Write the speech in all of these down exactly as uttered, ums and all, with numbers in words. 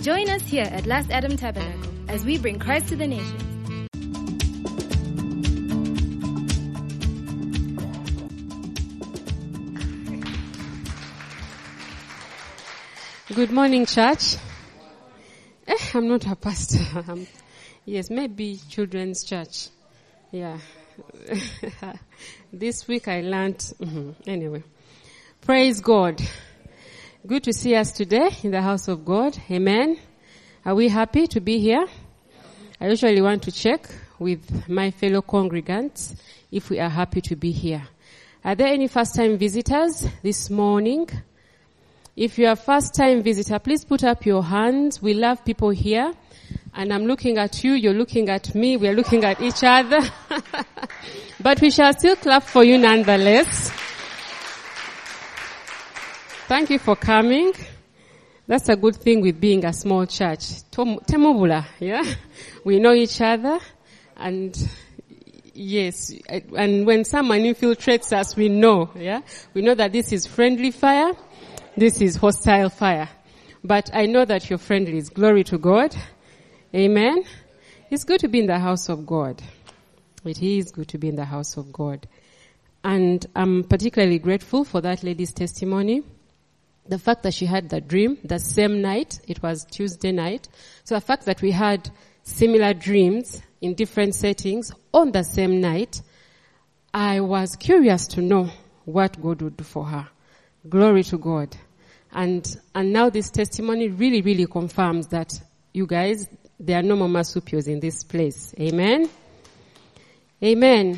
Join us here at Last Adam Tabernacle as we bring Christ to the nations. Good morning, church. Eh, I'm not a pastor. I'm, yes, maybe children's church. Yeah. This week I learned, mm-hmm. Anyway. Praise God. Good to see us today in the house of God. Amen. Are we happy to be here? I usually want to check with my fellow congregants if we are happy to be here. Are there any first-time visitors this morning? If you are a first-time visitor, please put up your hands. We love people here. And I'm looking at you, you're looking at me, we're looking at each other. But we shall still clap for you nonetheless. Thank you for coming. That's a good thing with being a small church. Temubula, yeah? We know each other. And yes, and when someone infiltrates us, we know, yeah? We know that this is friendly fire. This is hostile fire. But I know that your friendly is. Glory to God. Amen. It's good to be in the house of God. It is good to be in the house of God. And I'm particularly grateful for that lady's testimony. The fact that she had that dream the same night, it was Tuesday night. So the fact that we had similar dreams in different settings on the same night, I was curious to know what God would do for her. Glory to God. And and now this testimony really, really confirms that you guys, there are no more marsupials in this place. Amen? Amen.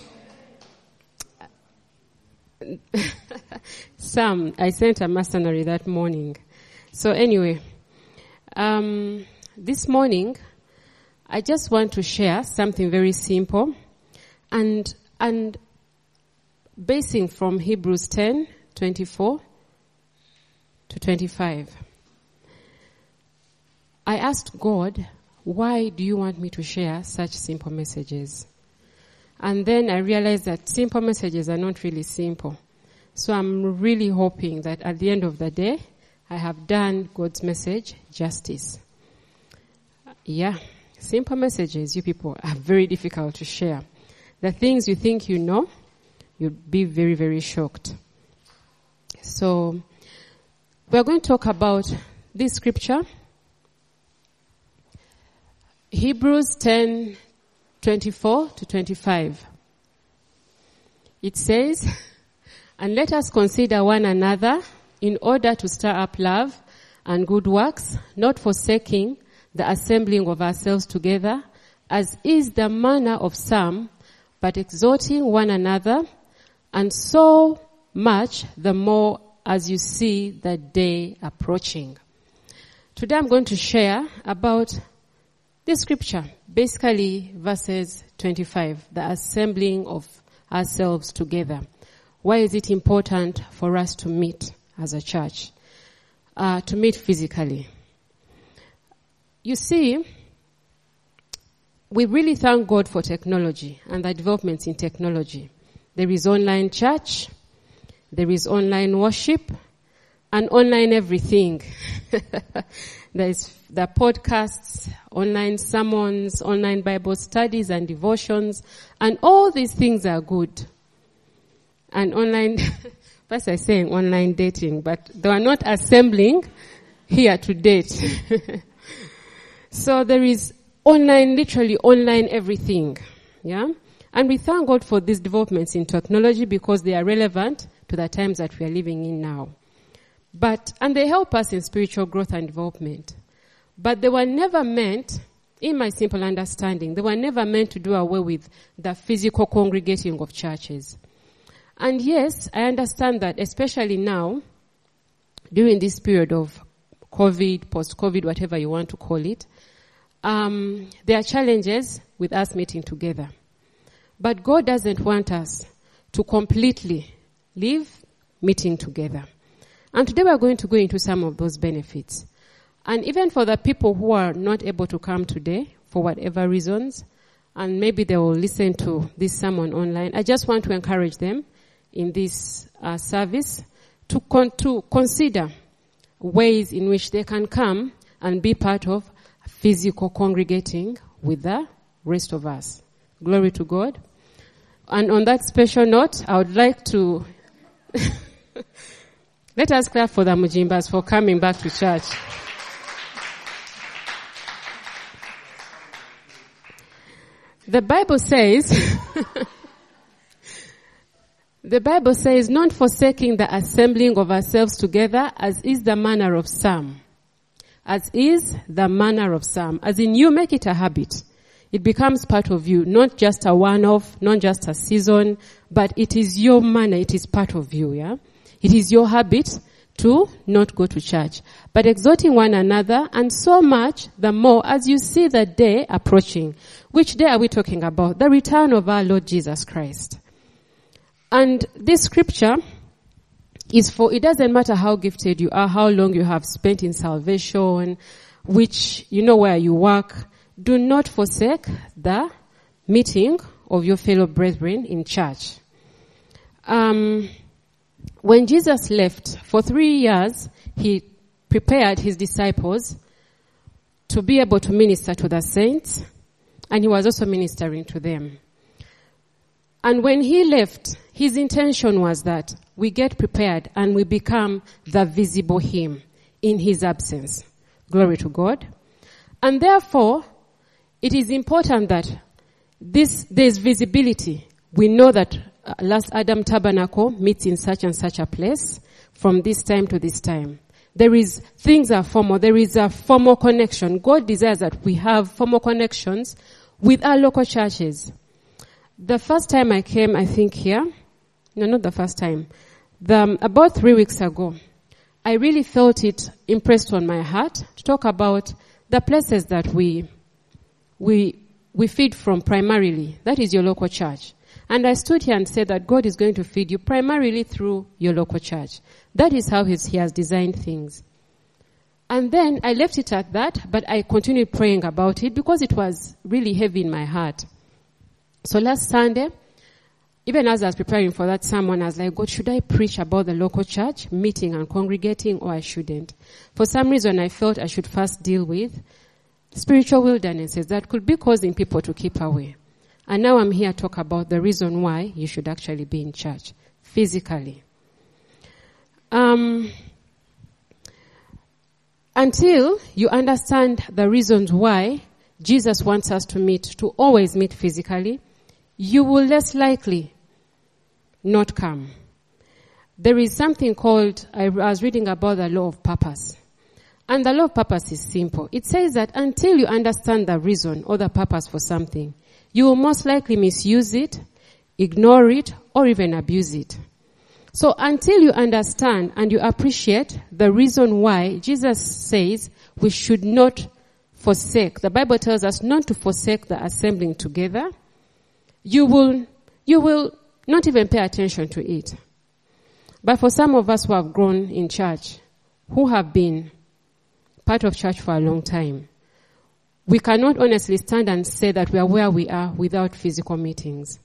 Sam, I sent a mercenary that morning. So anyway, um, this morning, I just want to share something very simple and and basing from Hebrews ten, twenty-four to twenty-five. I asked God, why do you want me to share such simple messages? And then I realized that simple messages are not really simple. So I'm really hoping that at the end of the day, I have done God's message justice. Yeah, simple messages, you people, are very difficult to share. The things you think you know, you'll be very, very shocked. So we're going to talk about this scripture, Hebrews ten, twenty-four to twenty-five. It says, and let us consider one another in order to stir up love and good works, not forsaking the assembling of ourselves together, as is the manner of some, but exhorting one another, and so much the more as you see the day approaching. Today I'm going to share about this scripture, basically verses twenty-five, the assembling of ourselves together. Why is it important for us to meet as a church? Uh, to meet physically. You see, we really thank God for technology and the developments in technology. There is online church, there is online worship, and online everything. There is the podcasts, online sermons, online Bible studies and devotions, and all these things are good. And online, first I saying online dating, but they are not assembling here to date. So there is online, literally online everything. Yeah? And we thank God for these developments in technology because they are relevant to the times that we are living in now. But, and they help us in spiritual growth and development. But they were never meant, in my simple understanding, they were never meant to do away with the physical congregating of churches. And yes, I understand that, especially now, during this period of COVID, post-COVID, whatever you want to call it, um, there are challenges with us meeting together. But God doesn't want us to completely leave meeting together. And today we're going to go into some of those benefits. And even for the people who are not able to come today, for whatever reasons, and maybe they will listen to this sermon online, I just want to encourage them in this uh, service to, con- to consider ways in which they can come and be part of physical congregating with the rest of us. Glory to God. And on that special note, I would like to let us clap for the Mujimbas for coming back to church. The Bible says, the Bible says, not forsaking the assembling of ourselves together, as is the manner of some. As is the manner of some. As in, you make it a habit. It becomes part of you, not just a one-off, not just a season, but it is your manner, it is part of you, yeah? It is your habit to not go to church, but exhorting one another, and so much the more as you see the day approaching. Which day are we talking about? The return of our Lord Jesus Christ. And this scripture is for, it doesn't matter how gifted you are, how long you have spent in salvation, which, you know, where you work. Do not forsake the meeting of your fellow brethren in church. Um, when Jesus left, for three years, he prepared his disciples to be able to minister to the saints, and he was also ministering to them. And when he left, his intention was that we get prepared and we become the visible him in his absence. Glory to God. And therefore, it is important that this, there's visibility. We know that uh, Last Adam Tabernacle meets in such and such a place from this time to this time. There is, things are formal. There is a formal connection. God desires that we have formal connections with our local churches. The first time I came, I think here, no, not the first time, the, um, about three weeks ago, I really felt it impressed on my heart to talk about the places that we We, we feed from primarily. That is your local church. And I stood here and said that God is going to feed you primarily through your local church. That is how he's, he has designed things. And then I left it at that, but I continued praying about it because it was really heavy in my heart. So last Sunday, even as I was preparing for that sermon, I was like, God, should I preach about the local church, meeting and congregating, or I shouldn't? For some reason, I felt I should first deal with spiritual wildernesses that could be causing people to keep away. And now I'm here to talk about the reason why you should actually be in church, physically. Um, until you understand the reasons why Jesus wants us to meet, to always meet physically, you will less likely not come. There is something called, I was reading about the law of purpose. And the law of purpose is simple. It says that until you understand the reason or the purpose for something, you will most likely misuse it, ignore it, or even abuse it. So until you understand and you appreciate the reason why Jesus says we should not forsake, the Bible tells us not to forsake the assembling together, you will, you will not even pay attention to it. But for some of us who have grown in church, who have been part of church for a long time, we cannot honestly stand and say that we are where we are without physical meetings.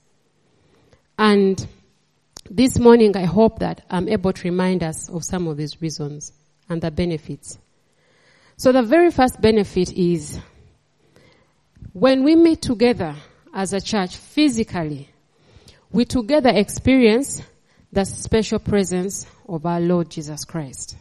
And this morning, I hope that I'm able to remind us of some of these reasons and the benefits. So the very first benefit is when we meet together as a church physically, we together experience the special presence of our Lord Jesus Christ.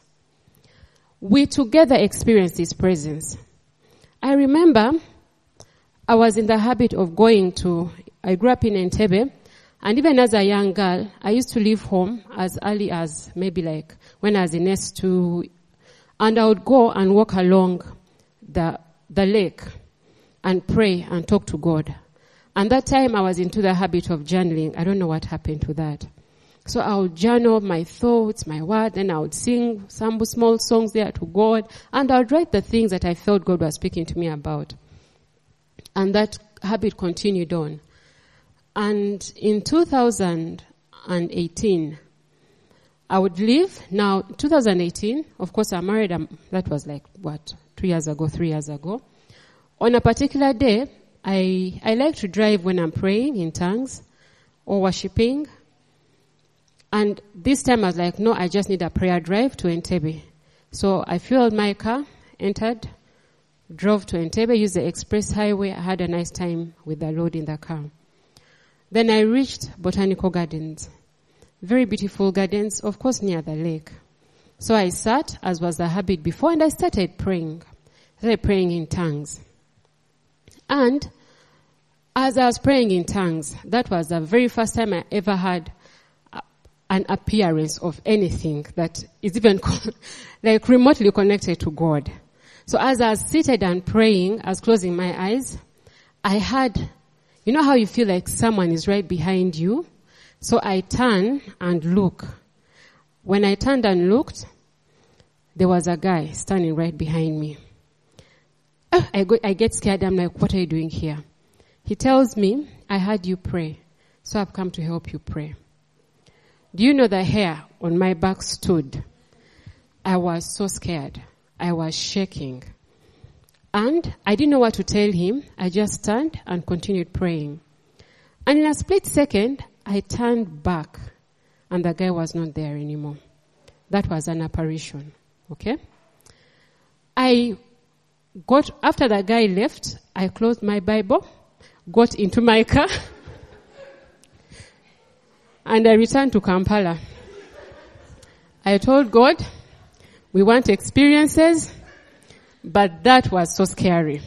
We together experience his presence. I remember I was in the habit of going to, I grew up in Entebbe, and even as a young girl, I used to leave home as early as maybe like when I was in S two, and I would go and walk along the the lake and pray and talk to God. And that time I was into the habit of journaling. I don't know what happened to that. So I would journal my thoughts, my words, and I would sing some small songs there to God, and I would write the things that I felt God was speaking to me about. And that habit continued on. And in two thousand eighteen, I would leave. Now, two thousand eighteen, of course, I'm married. I'm, that was like, what, two years ago, three years ago. On a particular day, I, I like to drive when I'm praying in tongues or worshiping. And this time I was like, no, I just need a prayer drive to Entebbe. So I fueled my car, entered, drove to Entebbe, used the express highway. I had a nice time with the Lord in the car. Then I reached Botanical Gardens. Very beautiful gardens, of course, near the lake. So I sat, as was the habit before, and I started praying. I started praying in tongues. And as I was praying in tongues, that was the very first time I ever had an appearance of anything that is even like remotely connected to God. So as I was seated and praying, I was closing my eyes, I had, you know how you feel like someone is right behind you? So I turned and looked. When I turned and looked, there was a guy standing right behind me. Oh, I, go, I get scared. I'm like, what are you doing here? He tells me, I heard you pray, so I've come to help you pray. Do you know the hair on my back stood? I was so scared. I was shaking. And I didn't know what to tell him. I just turned and continued praying. And in a split second, I turned back, and the guy was not there anymore. That was an apparition. Okay? I got, after the guy left, I closed my Bible, got into my car, and I returned to Kampala. I told God, we want experiences, but that was so scary.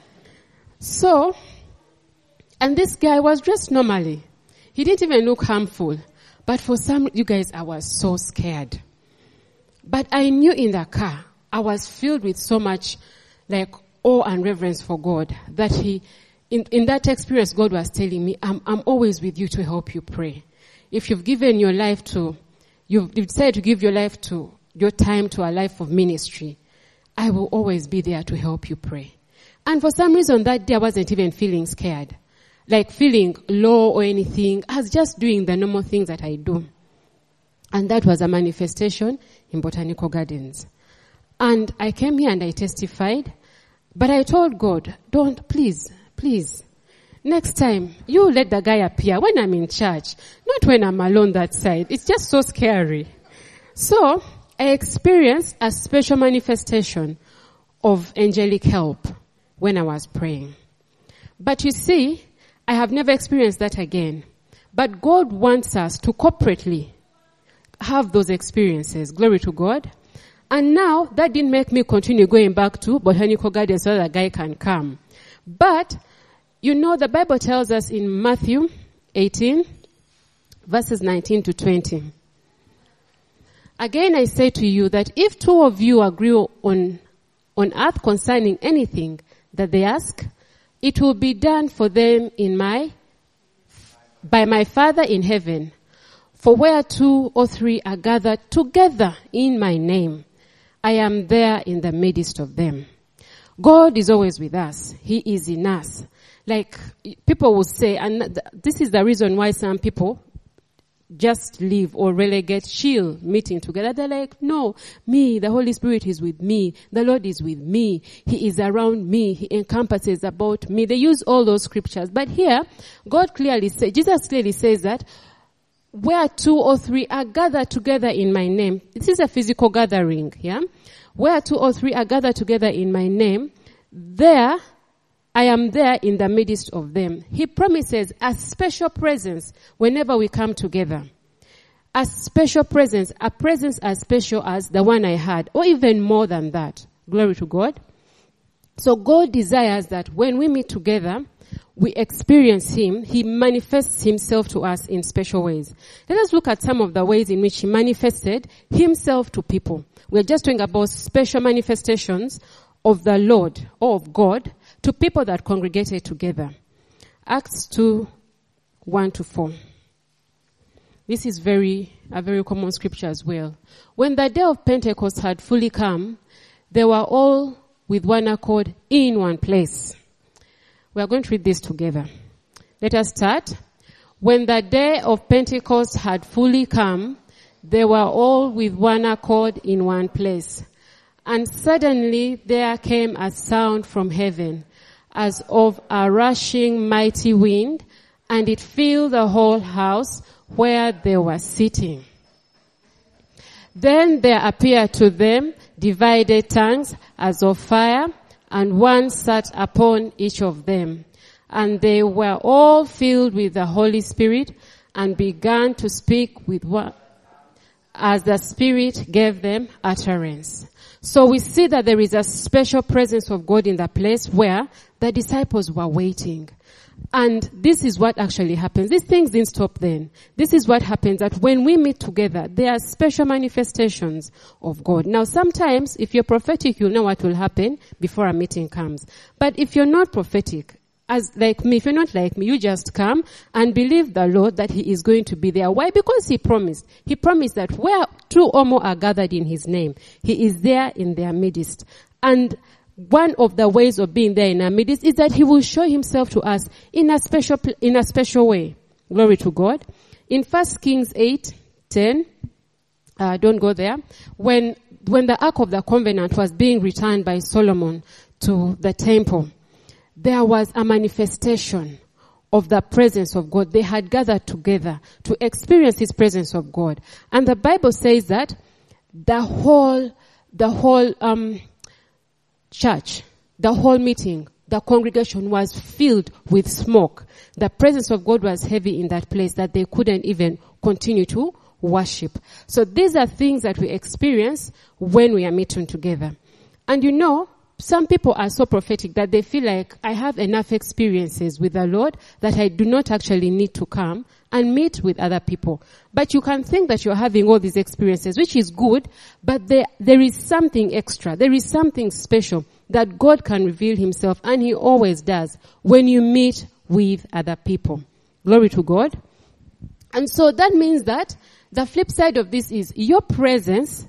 So, and this guy was dressed normally. He didn't even look harmful. But for some, you guys, I was so scared. But I knew in the car, I was filled with so much, like, awe and reverence for God, that he, in, in that experience, God was telling me, I'm, I'm always with you to help you pray. If you've given your life to, you've decided to give your life to, your time to a life of ministry, I will always be there to help you pray. And for some reason that day I wasn't even feeling scared. Like feeling low or anything. I was just doing the normal things that I do. And that was a manifestation in Botanical Gardens. And I came here and I testified. But I told God, don't, please, please. Next time, you let the guy appear when I'm in church. Not when I'm alone that side. It's just so scary. So, I experienced a special manifestation of angelic help when I was praying. But you see, I have never experienced that again. But God wants us to corporately have those experiences. Glory to God. And now, that didn't make me continue going back to Botanical Gardens so that the guy can come. But, you know, the Bible tells us in Matthew eighteen, verses nineteen to twenty. Again, I say to you that if two of you agree on, on earth concerning anything that they ask, it will be done for them in my, by my Father in heaven. For where two or three are gathered together in my name, I am there in the midst of them. God is always with us. He is in us. Like people will say, and th- this is the reason why some people just leave or relegate chill meeting together. They're like, no, me, the Holy Spirit is with me. The Lord is with me. He is around me. He encompasses about me. They use all those scriptures. But here, God clearly says, Jesus clearly says that where two or three are gathered together in my name. This is a physical gathering, yeah? Where two or three are gathered together in my name, there I am there in the midst of them. He promises a special presence whenever we come together. A special presence, a presence as special as the one I had, or even more than that. Glory to God. So God desires that when we meet together, we experience Him. He manifests Himself to us in special ways. Let us look at some of the ways in which He manifested Himself to people. We're just talking about special manifestations of the Lord or of God to people that congregated together. Acts two, one to four. This is very, a very common scripture as well. When the day of Pentecost had fully come, they were all with one accord in one place. We are going to read this together. Let us start. When the day of Pentecost had fully come, they were all with one accord in one place. And suddenly there came a sound from heaven, as of a rushing mighty wind, and it filled the whole house where they were sitting. Then there appeared to them divided tongues as of fire, and one sat upon each of them. And they were all filled with the Holy Spirit and began to speak with one as the Spirit gave them utterance. So we see that there is a special presence of God in the place where the disciples were waiting. And this is what actually happens. These things didn't stop then. This is what happens, that when we meet together, there are special manifestations of God. Now sometimes, if you're prophetic, you'll know what will happen before a meeting comes. But if you're not prophetic, as like me, if you're not like me, you just come and believe the Lord that He is going to be there. Why? Because He promised. He promised that where two or more are gathered in His name, He is there in their midst. And one of the ways of being there in our midst is that He will show Himself to us in a special, in a special way. Glory to God. In First Kings eight ten, uh, don't go there. When, when the Ark of the Covenant was being returned by Solomon to the temple, there was a manifestation of the presence of God. They had gathered together to experience His presence of God. And the Bible says that the whole, the whole, um, church, the whole meeting, the congregation was filled with smoke. The presence of God was heavy in that place that they couldn't even continue to worship. So these are things that we experience when we are meeting together. And you know, some people are so prophetic that they feel like, I have enough experiences with the Lord that I do not actually need to come and meet with other people. But you can think that you're having all these experiences, which is good, but there, there is something extra. There is something special that God can reveal Himself, and He always does, when you meet with other people. Glory to God. And so that means that the flip side of this is your presence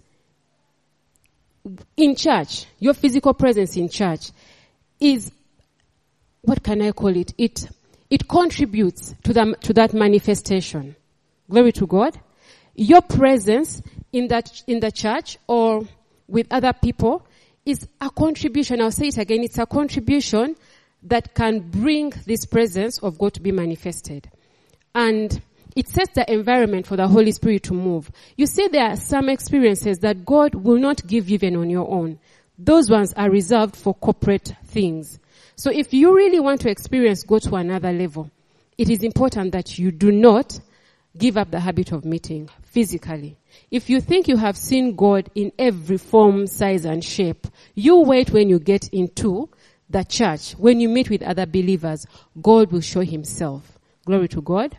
in church, your physical presence in church is, what can I call it? It, it contributes to the, to that manifestation. Glory to God. Your presence in that, in the church or with other people is a contribution. I'll say it again. It's a contribution that can bring this presence of God to be manifested. And it sets the environment for the Holy Spirit to move. You see, there are some experiences that God will not give you even on your own. Those ones are reserved for corporate things. So if you really want to experience God to another level, it is important that you do not give up the habit of meeting physically. If you think you have seen God in every form, size, and shape, you wait when you get into the church. When you meet with other believers, God will show Himself. Glory to God.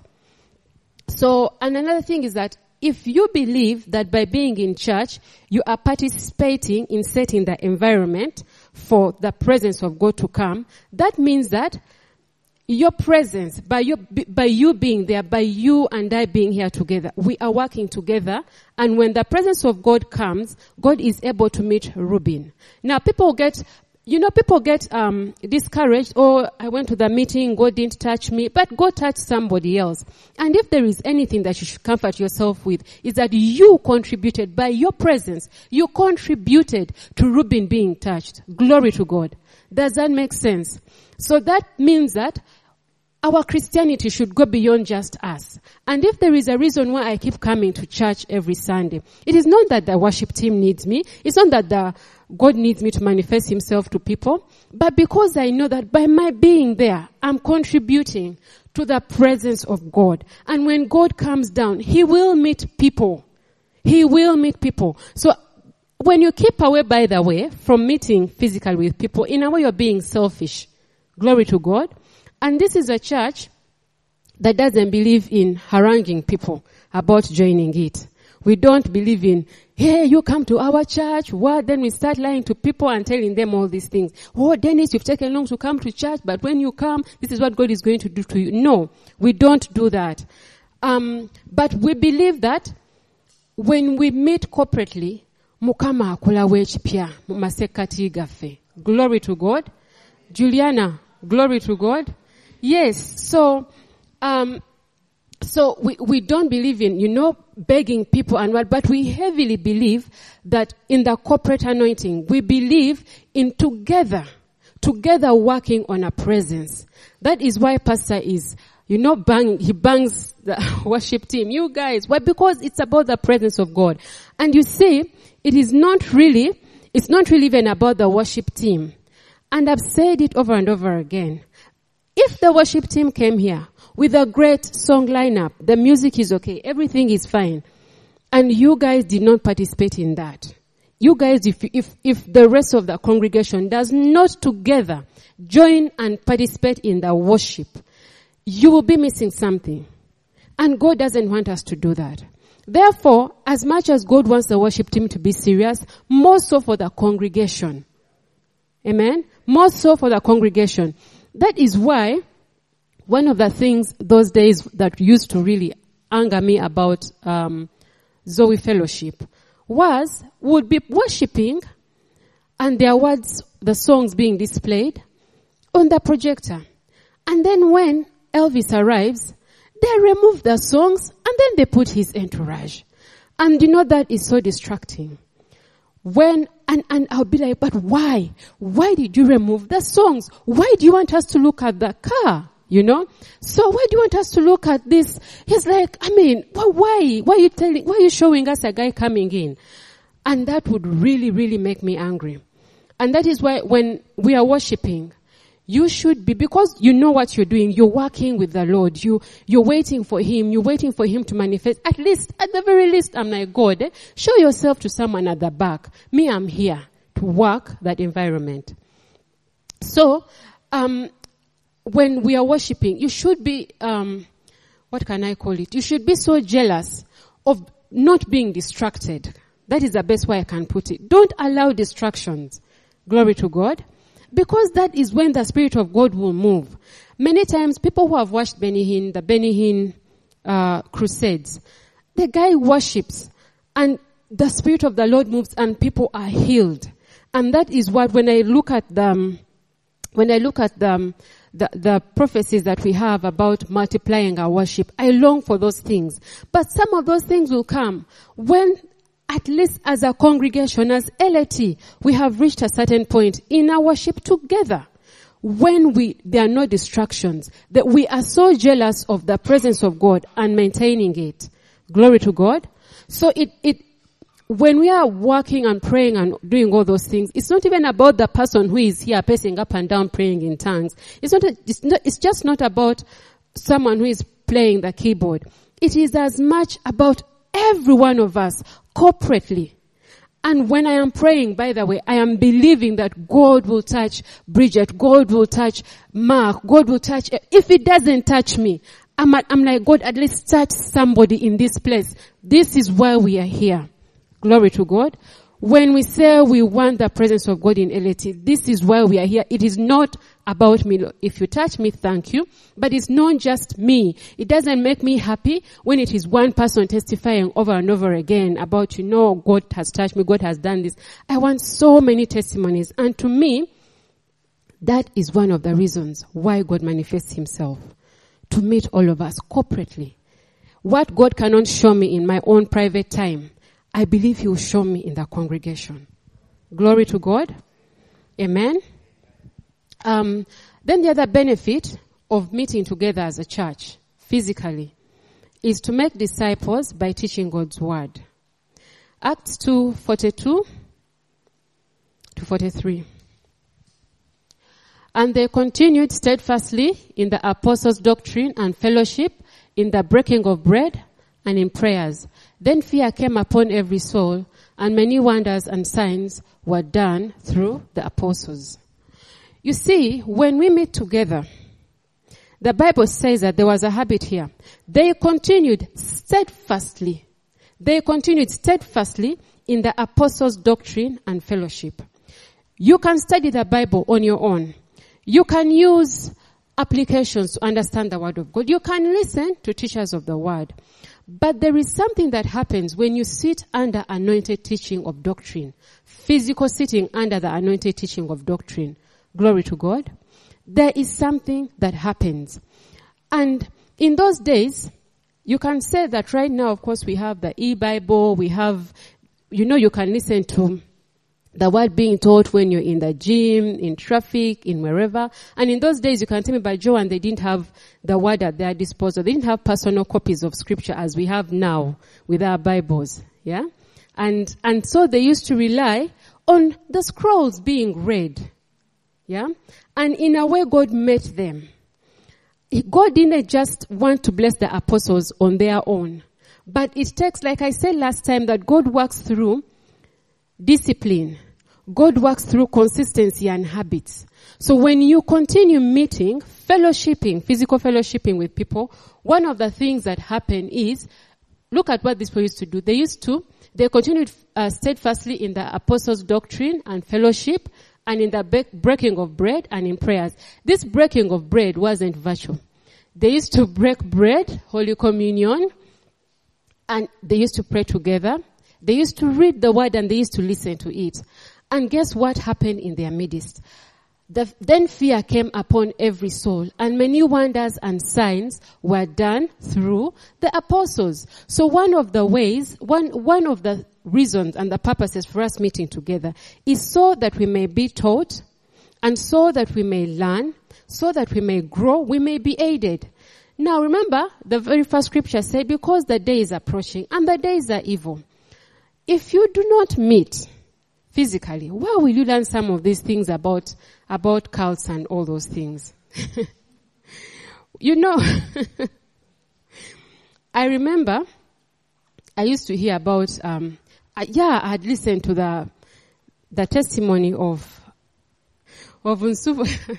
So, and another thing is that if you believe that by being in church, you are participating in setting the environment for the presence of God to come, that means that your presence, by you, by you being there, by you and I being here together, we are working together. And when the presence of God comes, God is able to meet Reuben. Now, people get, you know, people get um discouraged. Oh, I went to the meeting, God didn't touch me, but God touched somebody else. And if there is anything that you should comfort yourself with, is that you contributed by your presence. You contributed to Reuben being touched. Glory to God. Does that make sense? So that means that our Christianity should go beyond just us. And if there is a reason why I keep coming to church every Sunday, it is not that the worship team needs me. It's not that the God needs me to manifest Himself to people, but because I know that by my being there, I'm contributing to the presence of God. And when God comes down, He will meet people. He will meet people. So when you keep away, by the way, from meeting physically with people, in a way you're being selfish. Glory to God. And this is a church that doesn't believe in haranguing people about joining it. We don't believe in, hey, you come to our church. What? Then we start lying to people and telling them all these things. Oh, Dennis, you've taken long to come to church, but when you come, this is what God is going to do to you. No, we don't do that. Um, but we believe that when we meet corporately, Mukama akola wechipya mumasekati gafe. Glory to God. Juliana, glory to God. Yes, so, um, so we, we don't believe in, you know, begging people and what, but we heavily believe that in the corporate anointing, we believe in together, together working on a presence. That is why Pastor is, you know, bang, he bangs the worship team. You guys, why? Because it's about the presence of God. And you see, it is not really, it's not really even about the worship team. And I've said it over and over again. If the worship team came here with a great song lineup, the music is okay, everything is fine, and you guys did not participate in that, you guys, if, if, if the rest of the congregation does not together join and participate in the worship, you will be missing something. And God doesn't want us to do that. Therefore, as much as God wants the worship team to be serious, more so for the congregation. Amen? More so for the congregation. That is why one of the things those days that used to really anger me about um, Zoe Fellowship was would be worshiping and their words, the songs being displayed on the projector. And then when Elvis arrives, they remove the songs and then they put his entourage. And you know that is so distracting. When, and, and I'll be like, but why? Why did you remove the songs? Why do you want us to look at the car? You know? So why do you want us to look at this? He's like, I mean, why, why? Why are you telling, why are you showing us a guy coming in? And that would really, really make me angry. And that is why when we are worshiping, you should be, because you know what you're doing, you're working with the Lord, you, you're waiting for Him, you're waiting for Him to manifest. At least, at the very least, I'm like, God, eh, show yourself to someone at the back. Me, I'm here to work that environment. So, um, when we are worshiping, you should be, um, what can I call it? You should be so jealous of not being distracted. That is the best way I can put it. Don't allow distractions. Glory to God. Because that is when the Spirit of God will move. Many times, people who have watched Benny Hinn, the Benny Hinn uh, crusades, the guy worships and the Spirit of the Lord moves and people are healed. And that is what, when I look at the, when I look at the, the, the prophecies that we have about multiplying our worship, I long for those things. But some of those things will come when, at least as a congregation, as L A T, we have reached a certain point in our worship together. When we, there are no distractions, that we are so jealous of the presence of God and maintaining it. Glory to God. So it, it, when we are working and praying and doing all those things, it's not even about the person who is here pacing up and down praying in tongues. It's not, a, it's not, it's just not about someone who is playing the keyboard. It is as much about every one of us corporately. And when I am praying, by the way, I am believing that God will touch Bridget, God will touch Mark, God will touch, if it doesn't touch me, I'm, I'm like, God, at least touch somebody in this place. This is why we are here. Glory to God. When we say we want the presence of God in L A T, this is why we are here. It is not about me. If you touch me, thank you. But it's not just me. It doesn't make me happy when it is one person testifying over and over again about, you know, God has touched me, God has done this. I want so many testimonies. And to me, that is one of the reasons why God manifests Himself. To meet all of us corporately. What God cannot show me in my own private time, I believe He will show me in the congregation. Glory to God. Amen. Um, then the other benefit of meeting together as a church, physically, is to make disciples by teaching God's word. Acts two forty-two to forty-three. And they continued steadfastly in the apostles' doctrine and fellowship, in the breaking of bread, and in prayers. Then fear came upon every soul, and many wonders and signs were done through the apostles. You see, when we meet together, the Bible says that there was a habit here. They continued steadfastly. They continued steadfastly in the apostles' doctrine and fellowship. You can study the Bible on your own. You can use applications to understand the Word of God. You can listen to teachers of the Word. But there is something that happens when you sit under anointed teaching of doctrine. Physical sitting under the anointed teaching of doctrine. Glory to God. There is something that happens. And in those days, you can say that right now, of course, we have the e-Bible, we have, you know, you can listen to the word being taught when you're in the gym, in traffic, in wherever. And in those days, you can tell me by Joe, and they didn't have the word at their disposal. They didn't have personal copies of scripture as we have now with our Bibles. Yeah? And, and so they used to rely on the scrolls being read. Yeah? And in a way, God met them. God didn't just want to bless the apostles on their own. But it takes, like I said last time, that God works through discipline. God works through consistency and habits. So when you continue meeting, fellowshipping, physical fellowshipping with people, one of the things that happen is, look at what these people used to do. They used to, they continued uh, steadfastly in the apostles' doctrine and fellowship, and in the be- breaking of bread and in prayers. This breaking of bread wasn't virtual. They used to break bread, Holy Communion, and they used to pray together. They used to read the word and they used to listen to it. And guess what happened in their midst? The, then fear came upon every soul, and many wonders and signs were done through the apostles. So one of the ways, one, one of the reasons and the purposes for us meeting together is so that we may be taught, and so that we may learn, so that we may grow, we may be aided. Now remember, the very first scripture said, because the day is approaching, and the days are evil. If you do not meet physically, where will you learn some of these things about, about cults and all those things? You know, I remember I used to hear about, um, uh, yeah, I had listened to the, the testimony of, of Nsufu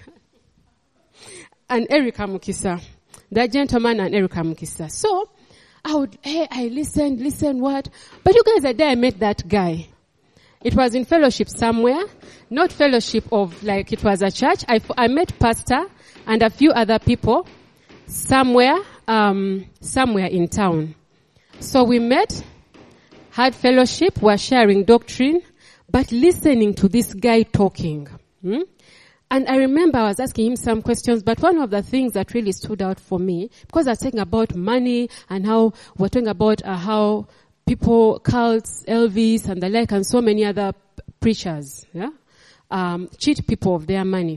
and Erica Mukisa, that gentleman and Erica Mukisa. So, I would, hey, I listened, listened what? But you guys, the day I met that guy, it was in fellowship somewhere, not fellowship of like it was a church. I, I met pastor and a few other people somewhere, um, somewhere in town. So we met, had fellowship, were sharing doctrine, but listening to this guy talking. Hmm? And I remember I was asking him some questions, but one of the things that really stood out for me, because I was talking about money and how we're talking about uh, how people, cults, Elvis and the like, and so many other p- preachers, yeah, um, cheat people of their money.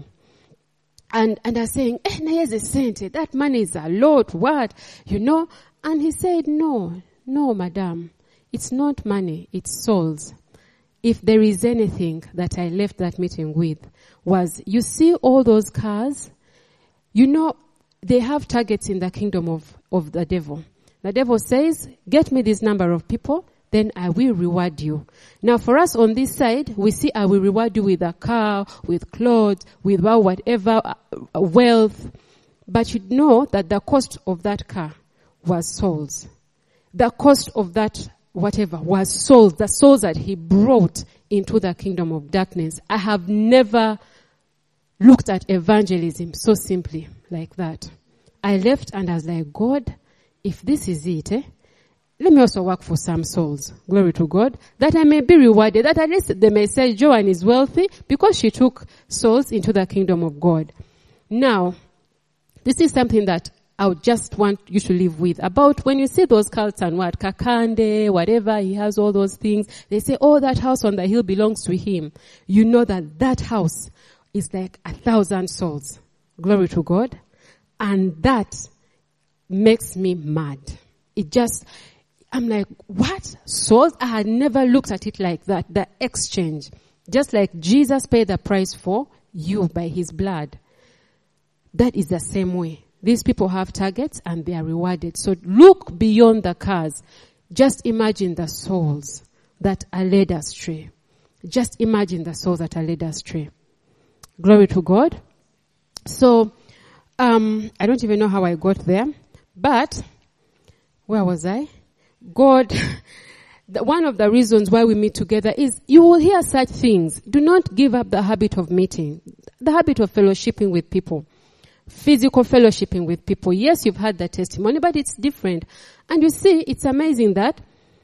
And, and they're saying, eh, here's a cent, that money is a lot, what, you know? And he said, no, no, madam, it's not money, it's souls. If there is anything that I left that meeting with was, you see all those cars, you know, they have targets in the kingdom of, of the devil. The devil says, get me this number of people, then I will reward you. Now for us on this side, we see I will reward you with a car, with clothes, with whatever, uh, wealth. But you know that the cost of that car was souls. The cost of that whatever was souls, the souls that he brought into the kingdom of darkness. I have never looked at evangelism so simply like that. I left and I was like, God, if this is it, eh, let me also work for some souls. Glory to God. That I may be rewarded. That at least they may say Joanne is wealthy because she took souls into the kingdom of God. Now, this is something that I would just want you to live with. About when you see those cults and what, Kakande, whatever, he has all those things. They say, oh, that house on the hill belongs to him. You know that that house is like a thousand souls. Glory to God. And that makes me mad. It just, I'm like, what? Souls? I had never looked at it like that. The exchange. Just like Jesus paid the price for you by his blood. That is the same way. These people have targets and they are rewarded. So look beyond the cars. Just imagine the souls that are led astray. Just imagine the souls that are led astray. Glory to God. So, um, I don't even know how I got there. But, where was I? God, the, one of the reasons why we meet together is you will hear such things. Do not give up the habit of meeting. The habit of fellowshipping with people. Physical fellowshipping with people. Yes, you've had that testimony, but it's different. And you see, it's amazing that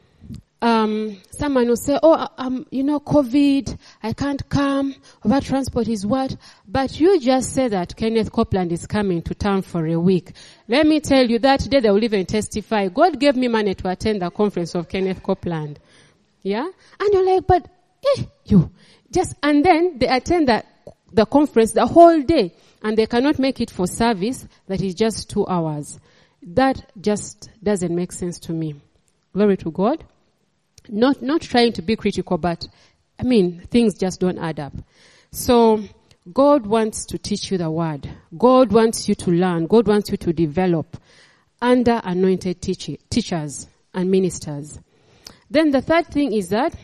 um, someone will say, oh, um, you know, COVID, I can't come, what transport is what? But you just said that Kenneth Copeland is coming to town for a week. Let me tell you that day they will even testify. God gave me money to attend the conference of Kenneth Copeland. Yeah? And you're like, but, eh, you. Just, and then they attend the, the conference the whole day. And they cannot make it for service that is just two hours. That just doesn't make sense to me. Glory to God. Not, not trying to be critical, but I mean, things just don't add up. So, God wants to teach you the word. God wants you to learn. God wants you to develop under anointed teach- teachers and ministers. Then the third thing is that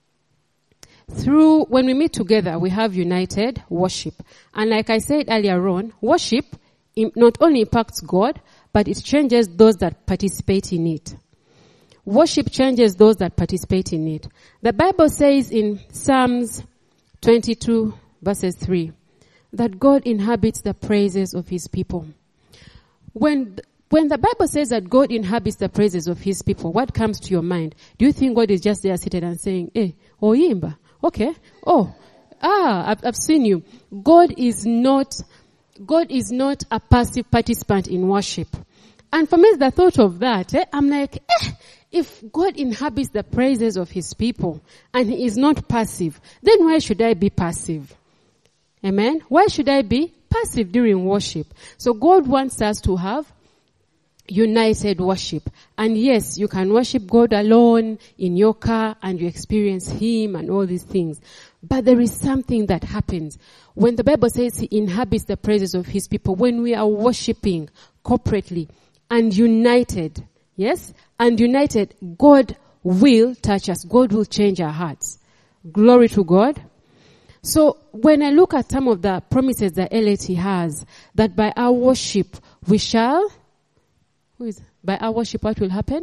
through, when we meet together, we have united worship. And like I said earlier on, worship not only impacts God, but it changes those that participate in it. Worship changes those that participate in it. The Bible says in Psalms twenty-two verses three, that God inhabits the praises of his people. When, when the Bible says that God inhabits the praises of his people, what comes to your mind? Do you think God is just there seated and saying, eh, oh, yimba, okay, oh, ah, I've, I've seen you. God is not, God is not a passive participant in worship. And for me, the thought of that, eh, I'm like, eh, if God inhabits the praises of his people and he is not passive, then why should I be passive? Amen? Why should I be passive during worship? So God wants us to have united worship. And yes, you can worship God alone in your car and you experience him and all these things. But there is something that happens when the Bible says he inhabits the praises of his people. When we are worshiping corporately and united, yes, and united, God will touch us. God will change our hearts. Glory to God. So when I look at some of the promises that L A T has, that by our worship we shall, who is, by our worship what will happen?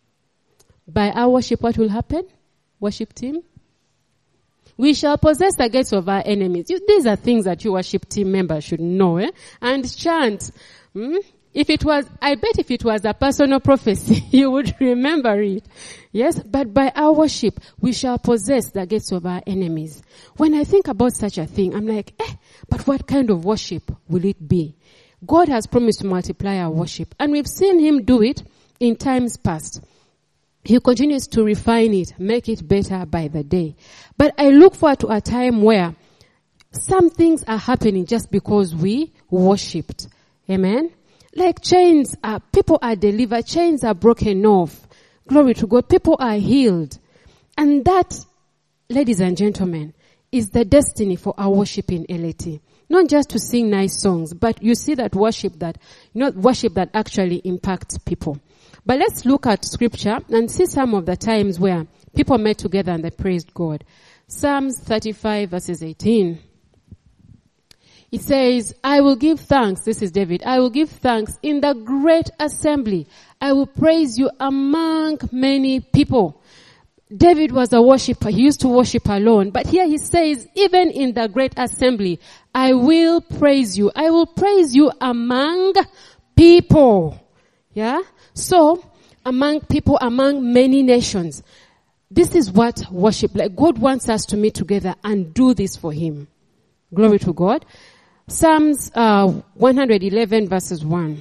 By our worship what will happen? Worship team? We shall possess the gates of our enemies. You, these are things that you worship team members should know, eh? And chant. Hmm? If it was, I bet if it was a personal prophecy, you would remember it. Yes, but by our worship, we shall possess the gates of our enemies. When I think about such a thing, I'm like, eh, but what kind of worship will it be? God has promised to multiply our worship, and we've seen him do it in times past. He continues to refine it, make it better by the day. But I look forward to a time where some things are happening just because we worshipped. Amen? Like chains are, people are delivered, chains are broken off. Glory to God. People are healed. And that, ladies and gentlemen, is the destiny for our worship in L A T. Not just to sing nice songs, but you see that worship that, you know, worship that actually impacts people. But let's look at scripture and see some of the times where people met together and they praised God. Psalms thirty-five verses eighteen. It says, I will give thanks, this is David, I will give thanks in the great assembly. I will praise you among many people. David was a worshiper. He used to worship alone. But here he says, even in the great assembly, I will praise you. I will praise you among people. Yeah? So, among people, among many nations. This is what worship, like God wants us to meet together and do this for him. Glory to God. Psalms uh, one eleven verses one.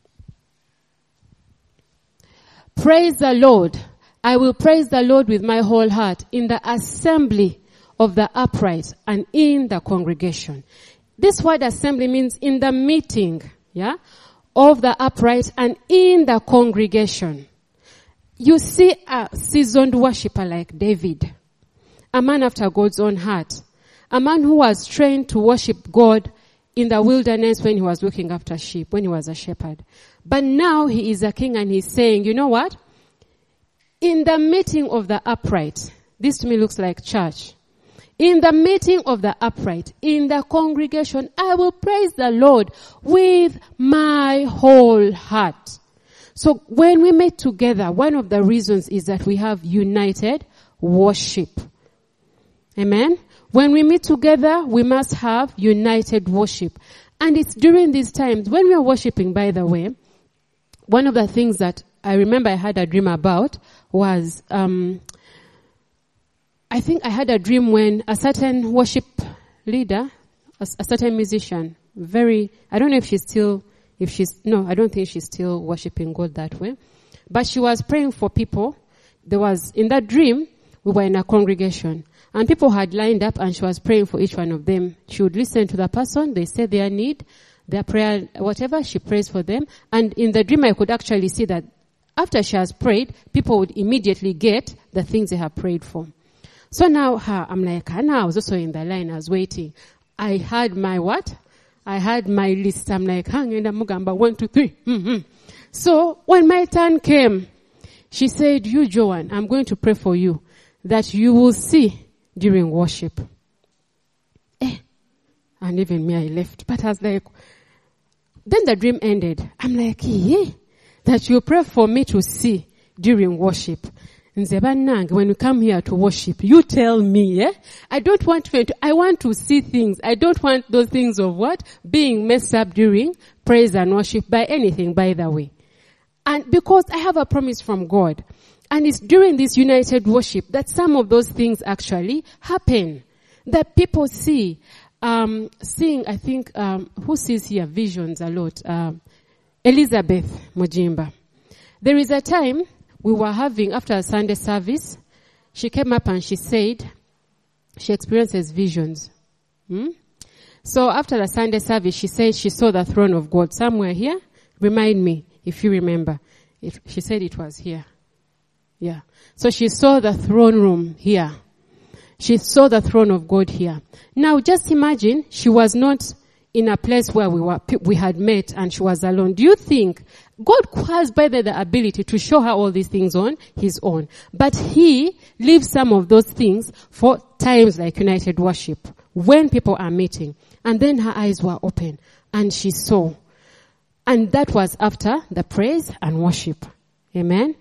Praise the Lord. I will praise the Lord with my whole heart in the assembly of the upright and in the congregation. This word assembly means in the meeting, yeah, of the upright and in the congregation. You see a seasoned worshiper like David, a man after God's own heart, a man who was trained to worship God in the wilderness when he was looking after sheep, when he was a shepherd. But now he is a king and he's saying, you know what? In the meeting of the upright, this to me looks like church. In the meeting of the upright, in the congregation, I will praise the Lord with my whole heart. So when we meet together, one of the reasons is that we have united worship. Amen? When we meet together, we must have united worship. And it's during these times, when we are worshiping, by the way, one of the things that I remember I had a dream about was, um, I think I had a dream when a certain worship leader, a, a certain musician, very, I don't know if she's still, if she's, no, I don't think she's still worshiping God that way. But she was praying for people. There was, in that dream, we were in a congregation. And people had lined up and she was praying for each one of them. She would listen to the person, they say their need, their prayer, whatever, she prays for them. And in the dream I could actually see that after she has prayed, people would immediately get the things they have prayed for. So now her, I'm like, Hannah, I was also in the line, I was waiting. I had my what? I had my list. I'm like, hangenda mugamba, one, two, three. Mm-hmm. So when my turn came, she said, you, Joanne, I'm going to pray for you that you will see during worship. Eh. And even me, I left. But I was like, then the dream ended. I'm like, yeah, that you pray for me to see during worship. When you come here to worship, you tell me, eh? I don't want to, I want to see things. I don't want those things of what? Being messed up during praise and worship by anything, by the way. And because I have a promise from God, and it's during this united worship that some of those things actually happen. That people see, um, seeing, I think, um, who sees here visions a lot? Um, Elizabeth Mujimba. There is a time we were having, after a Sunday service, she came up and she said she experiences visions. Hmm? So after the Sunday service, she said she saw the throne of God somewhere here. Remind me, if you remember. If she said it was here. Yeah. So she saw the throne room here. She saw the throne of God here. Now just imagine she was not in a place where we were, we had met and she was alone. Do you think God has by the, the ability to show her all these things on his own? But he leaves some of those things for times like united worship, when people are meeting. And then her eyes were open and she saw. And that was after the praise and worship. Amen.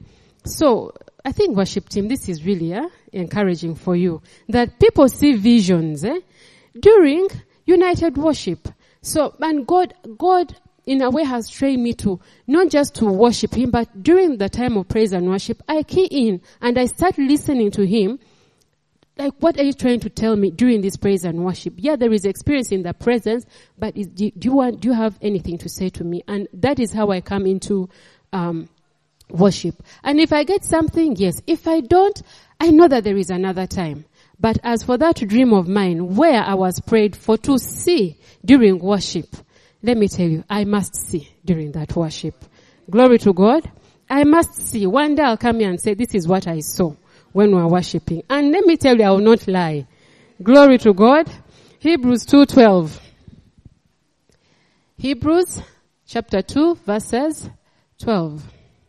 So I think worship team, this is really uh, encouraging for you. That people see visions eh, during united worship. So, and God, God in a way has trained me to, not just to worship him, but during the time of praise and worship, I key in and I start listening to him. Like, what are you trying to tell me during this praise and worship? Yeah, there is experience in the presence, but is, do, do you want, do you have anything to say to me? And that is how I come into, um, worship. And if I get something, yes. If I don't, I know that there is another time. But as for that dream of mine, where I was prayed for to see during worship, let me tell you, I must see during that worship. Glory to God. I must see. One day I'll come here and say, this is what I saw when we were worshiping. And let me tell you, I will not lie. Glory to God. Hebrews two twelve. Hebrews chapter two verses twelve.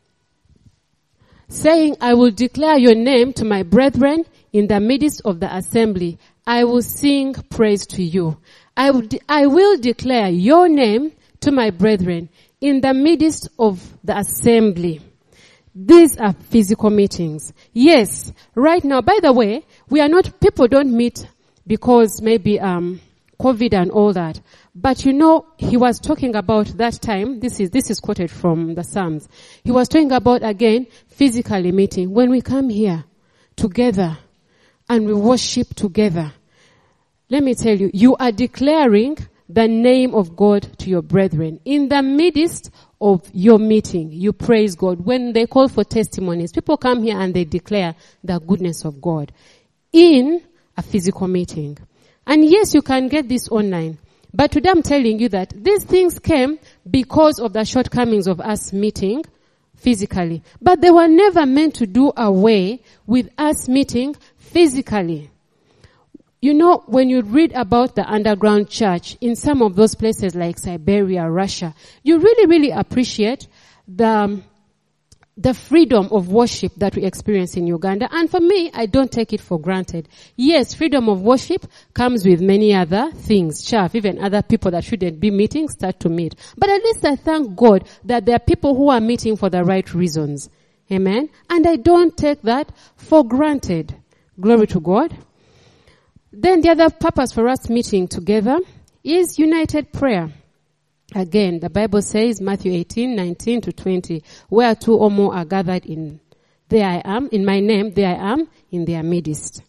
Saying, I will declare your name to my brethren in the midst of the assembly. I will sing praise to you. I will, de- I will declare your name to my brethren in the midst of the assembly. These are physical meetings. Yes, right now, by the way, we are not, people don't meet because maybe, um, COVID and all that. But you know, he was talking about that time, this is, this is quoted from the Psalms. He was talking about, again, physically meeting. When we come here together and we worship together, let me tell you, you are declaring the name of God to your brethren. In the midst of your meeting, you praise God. When they call for testimonies, people come here and they declare the goodness of God in a physical meeting. And yes, you can get this online. But today I'm telling you that these things came because of the shortcomings of us meeting physically. But they were never meant to do away with us meeting physically. You know, when you read about the underground church in some of those places like Siberia, Russia, you really, really appreciate the the freedom of worship that we experience in Uganda. And for me, I don't take it for granted. Yes, freedom of worship comes with many other things. Chaff, even other people that shouldn't be meeting start to meet. But at least I thank God that there are people who are meeting for the right reasons. Amen. And I don't take that for granted. Glory to God. Then the other purpose for us meeting together is united prayer. Again, the Bible says, Matthew eighteen, nineteen to twenty, where two or more are gathered in, there I am, in my name, there I am, in their midst.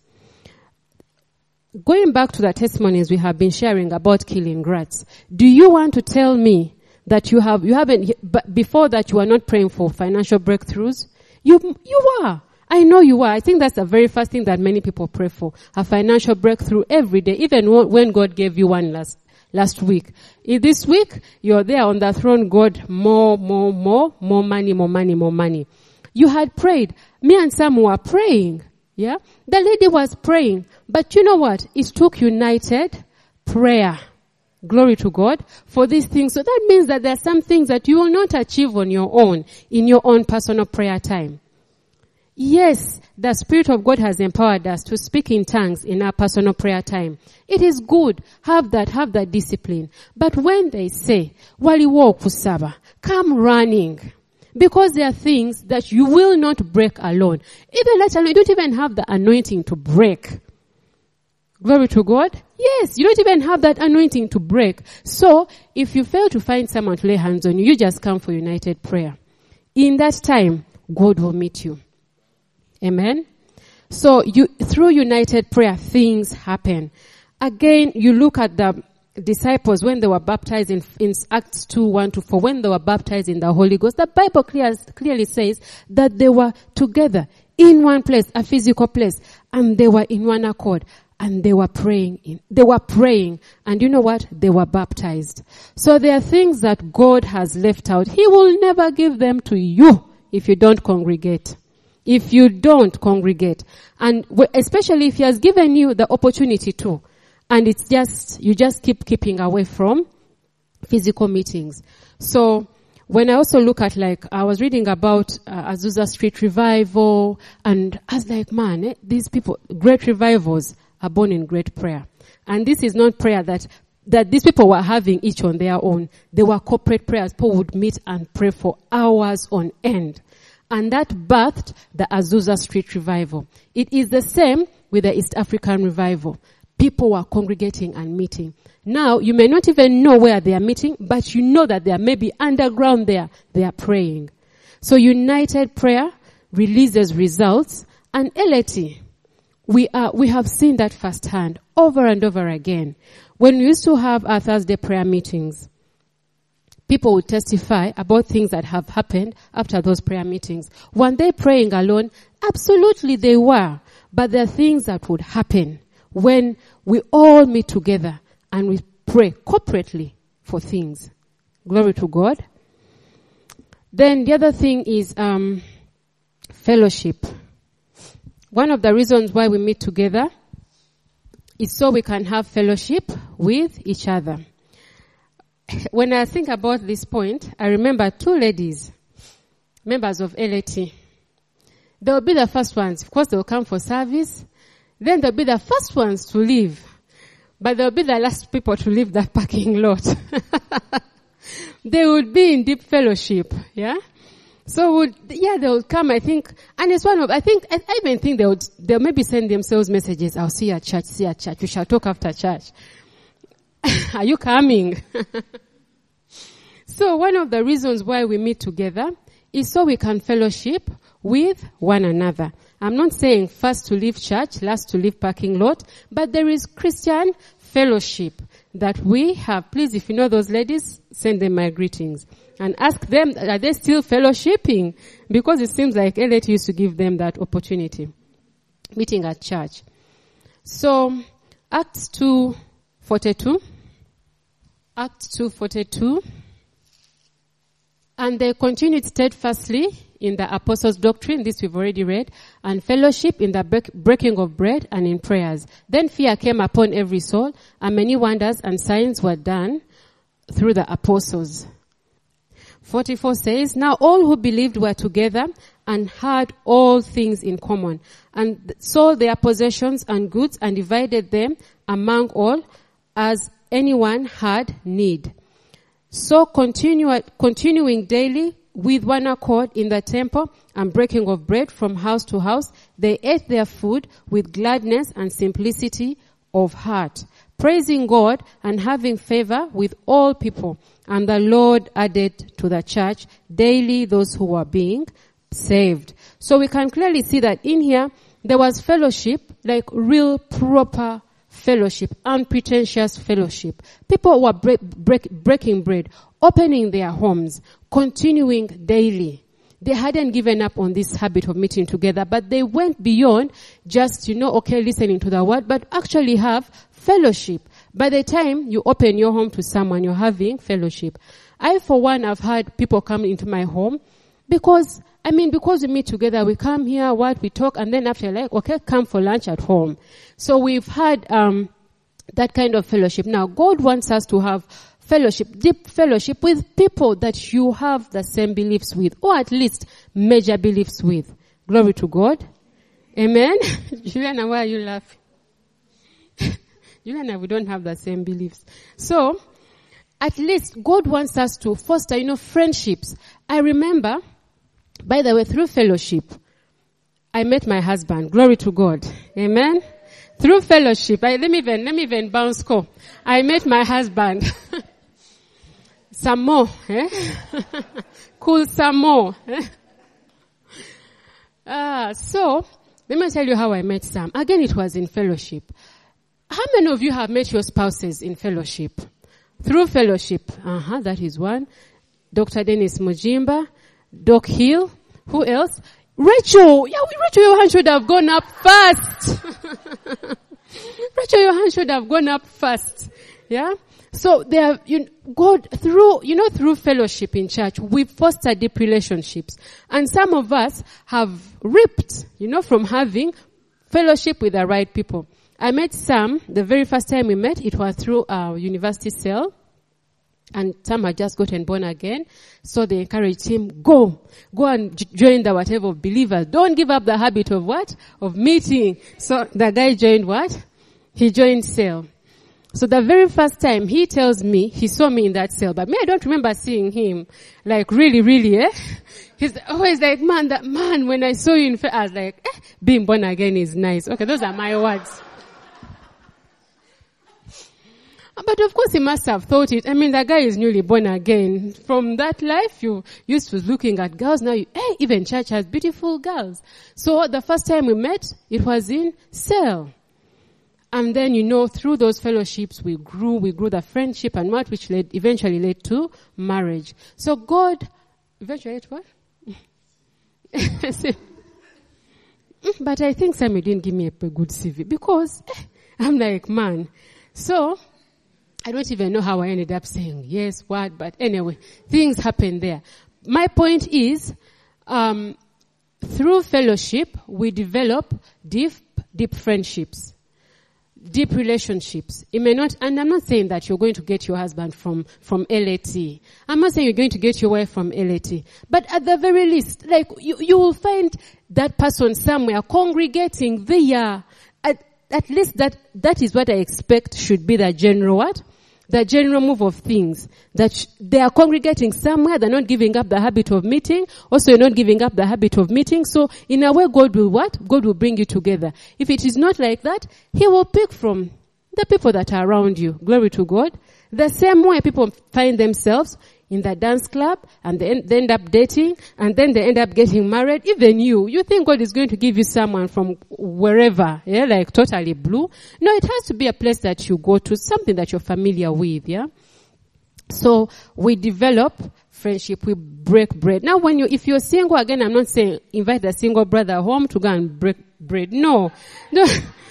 Going back to the testimonies we have been sharing about killing rats, do you want to tell me that you have, you haven't, but before that you are not praying for financial breakthroughs? You, you are. I know you are. I think that's the very first thing that many people pray for, a financial breakthrough every day, even when God gave you one last Last week. In this week, you're there on the throne, God, more, more, more, more money, more money, more money. You had prayed. Me and Sam were praying. Yeah? The lady was praying. But you know what? It took united prayer. Glory to God for these things. So that means that there are some things that you will not achieve on your own, in your own personal prayer time. Yes, the Spirit of God has empowered us to speak in tongues in our personal prayer time. It is good. Have that, have that discipline. But when they say, waliwo kusaba, come running. Because there are things that you will not break alone. Even let alone, you don't even have the anointing to break. Glory to God. Yes, you don't even have that anointing to break. So, if you fail to find someone to lay hands on you, you just come for united prayer. In that time, God will meet you. Amen. So, you, through united prayer, things happen. Again, you look at the disciples when they were baptized in, in Acts two, one to four, when they were baptized in the Holy Ghost. The Bible clear, clearly says that they were together in one place, a physical place, and they were in one accord. And they were praying. In, they were praying. And you know what? They were baptized. So there are things that God has left out. He will never give them to you if you don't congregate. If you don't congregate. And especially if He has given you the opportunity to. And it's just, you just keep keeping away from physical meetings. So when I also look at, like, I was reading about uh, Azusa Street Revival, and I was like, man, eh, these people, great revivals, are born in great prayer. And this is not prayer that, that these people were having each on their own. They were corporate prayers. People would meet and pray for hours on end. And that birthed the Azusa Street Revival. It is the same with the East African Revival. People were congregating and meeting. Now, you may not even know where they are meeting, but you know that they are maybe underground there. They are praying. So united prayer releases results, and L A T, We are, we have seen that firsthand over and over again. When we used to have our Thursday prayer meetings, people would testify about things that have happened after those prayer meetings. Were they praying alone? Absolutely they were. But there are things that would happen when we all meet together and we pray corporately for things. Glory to God. Then the other thing is, um, fellowship. One of the reasons why we meet together is so we can have fellowship with each other. When I think about this point, I remember two ladies, members of L A T. They will be the first ones. Of course, they will come for service. Then they'll be the first ones to leave. But they'll be the last people to leave that parking lot. They would be in deep fellowship, yeah? So would, yeah, they would come, I think, and it's one of, I think, I, I even think they would, they'll maybe send themselves messages, I'll see you at church, see you at church, we shall talk after church. Are you coming? So one of the reasons why we meet together is so we can fellowship with one another. I'm not saying first to leave church, last to leave parking lot, but there is Christian fellowship that we have. Please, if you know those ladies, send them my greetings. And ask them, are they still fellowshipping? Because it seems like L A T used to give them that opportunity. Meeting at church. So, Acts two forty-two. Acts two forty-two. And they continued steadfastly in the apostles' doctrine, this we've already read, and fellowship in the break, breaking of bread and in prayers. Then fear came upon every soul, and many wonders and signs were done through the apostles. forty-four says, now all who believed were together and had all things in common, and sold their possessions and goods and divided them among all as anyone had need. So continue, continuing daily with one accord in the temple and breaking of bread from house to house, they ate their food with gladness and simplicity of heart, praising God and having favor with all people. And the Lord added to the church daily those who were being saved. So we can clearly see that in here there was fellowship, like real proper fellowship, unpretentious fellowship. People were break, break, breaking bread, opening their homes, continuing daily. They hadn't given up on this habit of meeting together, but they went beyond just, you know, okay, listening to the word, but actually have fellowship. By the time you open your home to someone, you're having fellowship. I, for one, have had people come into my home because, I mean, because we meet together, we come here, what, we talk, and then after, like, okay, come for lunch at home. So we've had, um, that kind of fellowship. Now, God wants us to have fellowship, deep fellowship with people that you have the same beliefs with, or at least major beliefs with. Glory to God. Amen. Juliana, why are you laughing? Juliana, we don't have the same beliefs. So, at least God wants us to foster, you know, friendships. I remember, by the way, through fellowship, I met my husband. Glory to God. Amen. Through fellowship, I, let me even, let me even bounce call. I met my husband. Some more, eh? Cool, some more. Eh? Ah, so, let me tell you how I met Sam. Again, it was in fellowship. How many of you have met your spouses in fellowship? Through fellowship. Uh-huh, that is one. Doctor Dennis Mujimba, Doc Hill. Who else? Rachel. Yeah, Rachel, your hand should have gone up fast. Rachel, your hand should have gone up fast. Yeah? So there, you, God, through, you know, through fellowship in church, we foster deep relationships. And some of us have reaped, you know, from having fellowship with the right people. I met Sam, the very first time we met, it was through our university cell. And Sam had just gotten born again. So they encouraged him, go, go and j- join the whatever of believers. Don't give up the habit of what? Of meeting. So the guy joined what? He joined cell. So the very first time he tells me, he saw me in that cell, but me, I don't remember seeing him. Like really, really, eh? He's always like, man, that man, when I saw you in, I was like, eh, being born again is nice. Okay, those are my words. But of course he must have thought it. I mean, the guy is newly born again. From that life, you used to looking at girls. Now, you, hey, even church has beautiful girls. So the first time we met, it was in cell. And then, you know, through those fellowships, we grew, we grew the friendship and what, which led, eventually led to marriage. So God, eventually led what? But I think Sammy didn't give me a good C V because eh, I'm like, man. So, I don't even know how I ended up saying yes, what, but anyway, things happen there. My point is, um, through fellowship, we develop deep, deep friendships. Deep relationships. It may not, and I'm not saying that you're going to get your husband from, from L A T. I'm not saying you're going to get your wife from L A T. But at the very least, like, you, you will find that person somewhere congregating there. At, at least that, that is what I expect should be the general what? The general move of things. That sh- they are congregating somewhere, they're not giving up the habit of meeting. Also, you're not giving up the habit of meeting. So, in a way, God will what? God will bring you together. If it is not like that, He will pick from the people that are around you. Glory to God. The same way people find themselves in the dance club, and they end, they end up dating, and then they end up getting married. Even you, you think God is going to give you someone from wherever, yeah, like totally blue. No, it has to be a place that you go to, something that you're familiar with, yeah. So we develop friendship, we break bread. Now, when you, if you're single, again, I'm not saying invite a single brother home to go and break bread. No, no.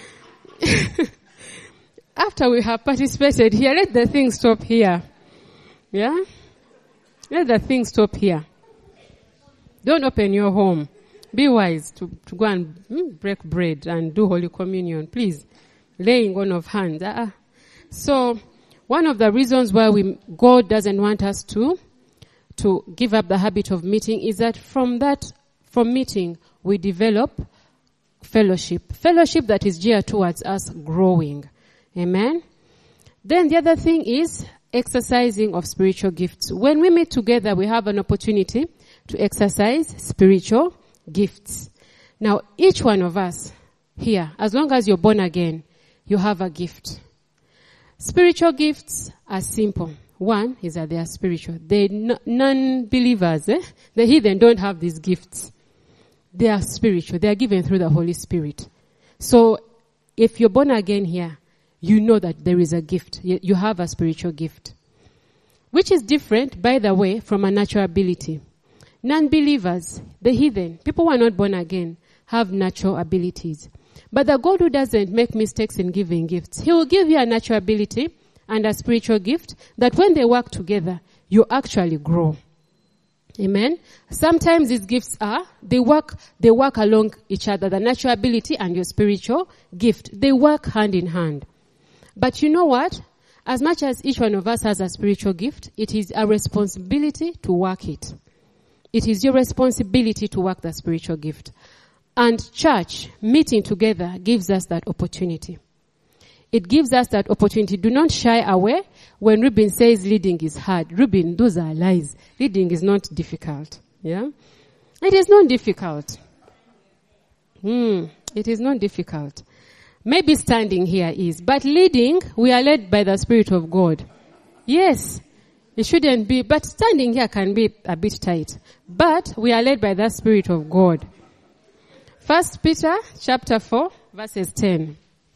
After we have participated here, let the thing stop here, yeah. Let the thing stop here. Don't open your home. Be wise to, to go and mm, break bread and do Holy Communion. Please. Laying on of hands. Uh-uh. So, one of the reasons why we, God doesn't want us to, to give up the habit of meeting is that from that, from meeting, we develop fellowship. Fellowship that is geared towards us growing. Amen? Then the other thing is exercising of spiritual gifts. When we meet together, we have an opportunity to exercise spiritual gifts. Now, each one of us here, as long as you're born again, you have a gift. Spiritual gifts are simple. One is that they are spiritual. They n- non-believers, eh? The heathen don't have these gifts. They are spiritual. They are given through the Holy Spirit. So, if you're born again here, you know that there is a gift. You have a spiritual gift. Which is different, by the way, from a natural ability. Non-believers, the heathen, people who are not born again, have natural abilities. But the God who doesn't make mistakes in giving gifts, He will give you a natural ability and a spiritual gift that when they work together, you actually grow. Amen. Sometimes these gifts are, they work, they work along each other. The natural ability and your spiritual gift, they work hand in hand. But you know what? As much as each one of us has a spiritual gift, it is a responsibility to work it. It is your responsibility to work that spiritual gift. And church, meeting together, gives us that opportunity. It gives us that opportunity. Do not shy away when Ruben says leading is hard. Ruben, those are lies. Leading is not difficult. Yeah? It is not difficult. Hmm. It is not difficult. Maybe standing here is. But leading, we are led by the Spirit of God. Yes. It shouldn't be. But standing here can be a bit tight. But we are led by the Spirit of God. First Peter chapter four, verses ten.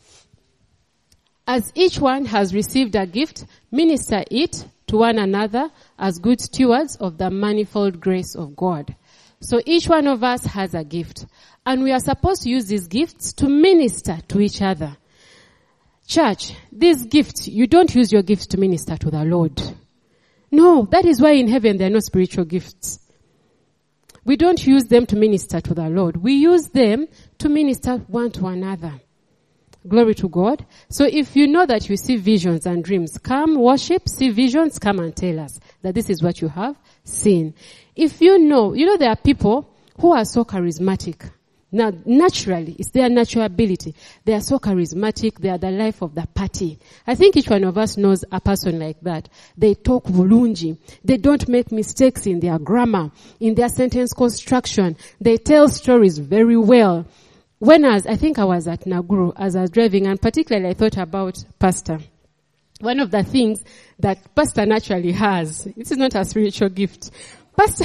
As each one has received a gift, minister it to one another as good stewards of the manifold grace of God. So each one of us has a gift. And we are supposed to use these gifts to minister to each other. Church, these gifts, you don't use your gifts to minister to the Lord. No, that is why in heaven there are no spiritual gifts. We don't use them to minister to the Lord. We use them to minister one to another. Glory to God. So if you know that you see visions and dreams, come worship, see visions, come and tell us that this is what you have seen. If you know, you know there are people who are so charismatic. Now, naturally, it's their natural ability. They are so charismatic. They are the life of the party. I think each one of us knows a person like that. They talk bulungi. They don't make mistakes in their grammar, in their sentence construction. They tell stories very well. When I was, I think I was at Naguru as I was driving, and particularly I thought about Pastor. One of the things that Pastor naturally has, this is not a spiritual gift. Pastor...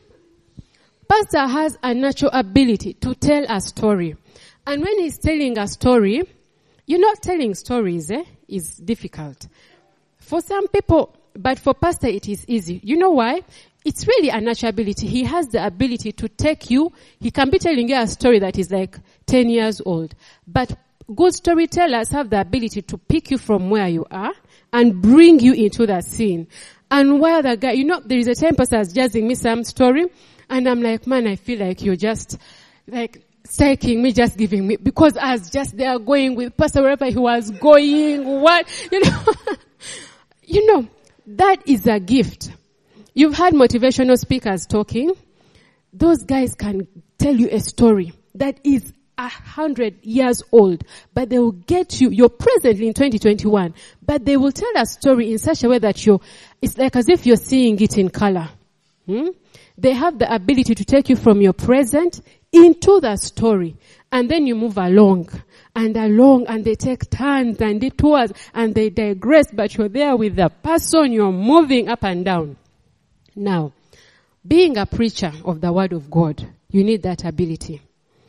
Pastor has a natural ability to tell a story. And when he's telling a story, you know, telling stories eh, is difficult. For some people, but for Pastor it is easy. You know why? It's really a natural ability. He has the ability to take you. He can be telling you a story that is like ten years old. But good storytellers have the ability to pick you from where you are and bring you into the scene. And while the guy, you know, there is a time Pastor is jazzing me some story, and I'm like, man, I feel like you're just like taking me, just giving me, because I was just there going with Pastor wherever he was going. What, you know, you know, that is a gift. You've had motivational speakers talking. Those guys can tell you a story that is a hundred years old, but they will get you, you're presently in twenty twenty-one, but they will tell a story in such a way that you're, it's like as if you're seeing it in color. Hmm? They have the ability to take you from your present into the story. And then you move along and along, and they take turns and detours and they digress, but you're there with the person, you're moving up and down. Now, being a preacher of the Word of God, you need that ability.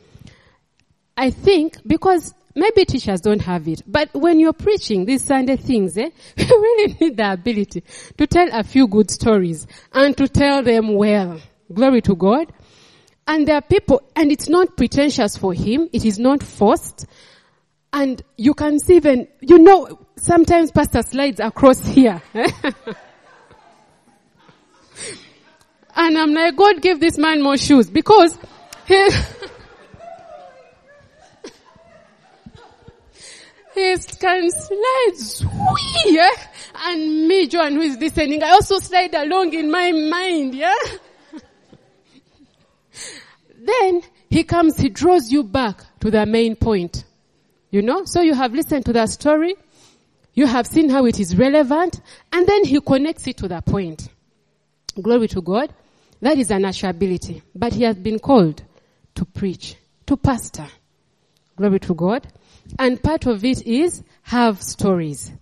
I think because maybe teachers don't have it, but when you're preaching these Sunday things, eh, you really need the ability to tell a few good stories and to tell them well. Glory to God. And there are people, and it's not pretentious for him, it is not forced. And you can see even, you know, sometimes Pastor slides across here. And I'm like, God give this man more shoes, because he, he can slide, yeah? And me, Joan, who is listening, I also slide along in my mind, yeah? Then he comes, he draws you back to the main point. You know? So you have listened to the story, you have seen how it is relevant, and then he connects it to the point. Glory to God. That is a natural ability. But he has been called to preach, to pastor. Glory to God. And part of it is have stories.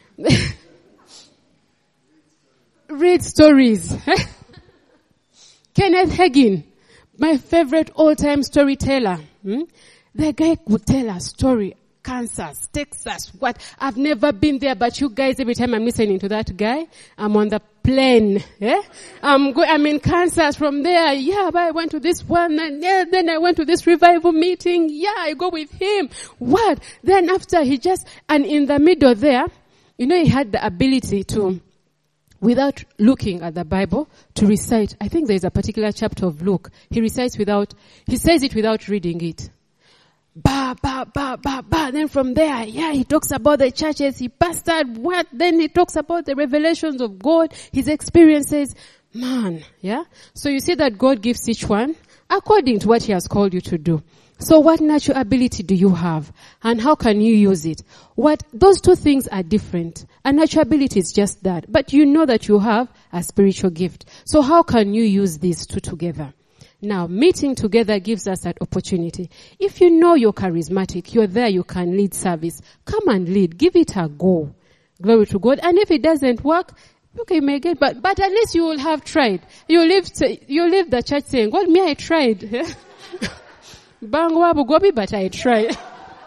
Read stories. Kenneth Hagin, my favorite all-time storyteller. Hmm? The guy would tell a story. Kansas, Texas, what? I've never been there, but you guys, every time I'm listening to that guy, I'm on the plane. Yeah? I'm go- I'm in Kansas from there. Yeah, but I went to this one, and yeah, then I went to this revival meeting. Yeah, I go with him. What? Then after he just, and in the middle there, you know, he had the ability to, without looking at the Bible, to recite. I think there's a particular chapter of Luke. He recites without, he says it without reading it. Bah, bah, bah, bah, bah. Then from there, yeah, he talks about the churches he pastored. What? Then he talks about the revelations of God, his experiences. Man, yeah. So you see that God gives each one according to what he has called you to do. So what natural ability do you have? And how can you use it? What, those two things are different. A natural ability is just that. But you know that you have a spiritual gift. So how can you use these two together? Now, meeting together gives us that opportunity. If you know you're charismatic, you're there, you can lead service. Come and lead. Give it a go. Glory to God. And if it doesn't work, okay, make it, but, but at least you will have tried. You leave, you leave the church saying, God, me, I tried. Bangwa bugobi, but I tried.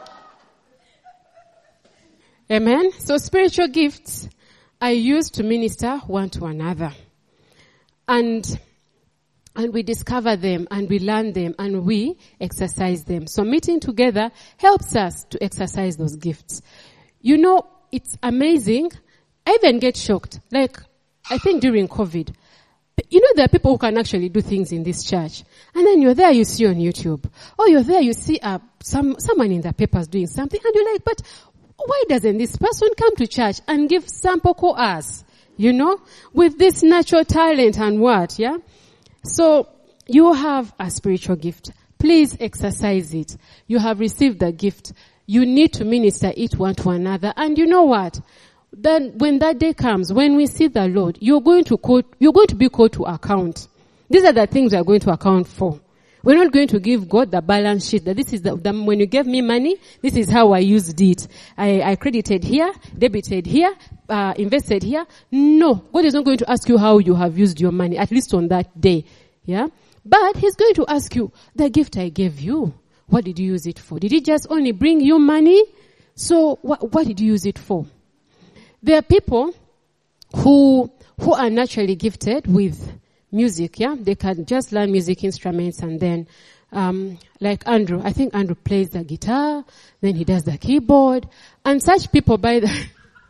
Amen. So spiritual gifts are used to minister one to another. And, and we discover them and we learn them and we exercise them. So meeting together helps us to exercise those gifts. You know, it's amazing. I even get shocked. Like, I think during COVID, you know, there are people who can actually do things in this church. And then you're there, you see on YouTube. Or you're there, you see uh, some someone in the papers doing something. And you're like, but why doesn't this person come to church and give some poko us? You know, with this natural talent and what, yeah? So, you have a spiritual gift. Please exercise it. You have received the gift. You need to minister it one to another. And you know what? Then when that day comes, when we see the Lord, you're going to quote, you're going to be called to account. These are the things we are going to account for. We're not going to give God the balance sheet that this is the, the when you gave me money, this is how I used it. I, I credited here, debited here, uh, invested here. No, God is not going to ask you how you have used your money, at least on that day. Yeah? But He's going to ask you, the gift I gave you, what did you use it for? Did it just only bring you money? So what, what did you use it for? There are people who who are naturally gifted with music, yeah? They can just learn music instruments and then, um, like Andrew, I think Andrew plays the guitar, then he does the keyboard, and such people by the,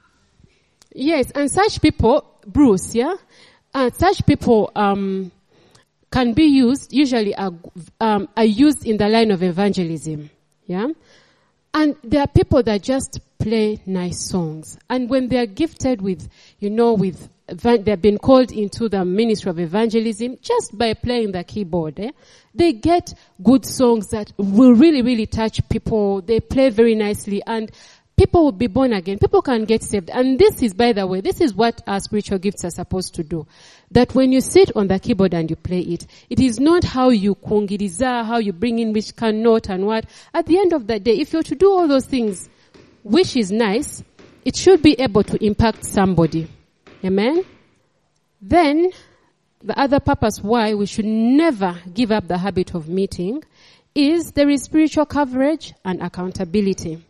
yes, and such people, Bruce, yeah? And such people, um, can be used, usually are, um, are used in the line of evangelism, yeah? And there are people that just play nice songs. And when they are gifted with, you know, with, they've been called into the ministry of evangelism just by playing the keyboard, eh? They get good songs that will really, really touch people. They play very nicely and people will be born again. People can get saved. And this is, by the way, this is what our spiritual gifts are supposed to do. That when you sit on the keyboard and you play it, it is not how you kungiriza, how you bring in which can note and what. At the end of the day, if you're to do all those things, which is nice, it should be able to impact somebody. Amen? Then, the other purpose why we should never give up the habit of meeting is there is spiritual coverage and accountability.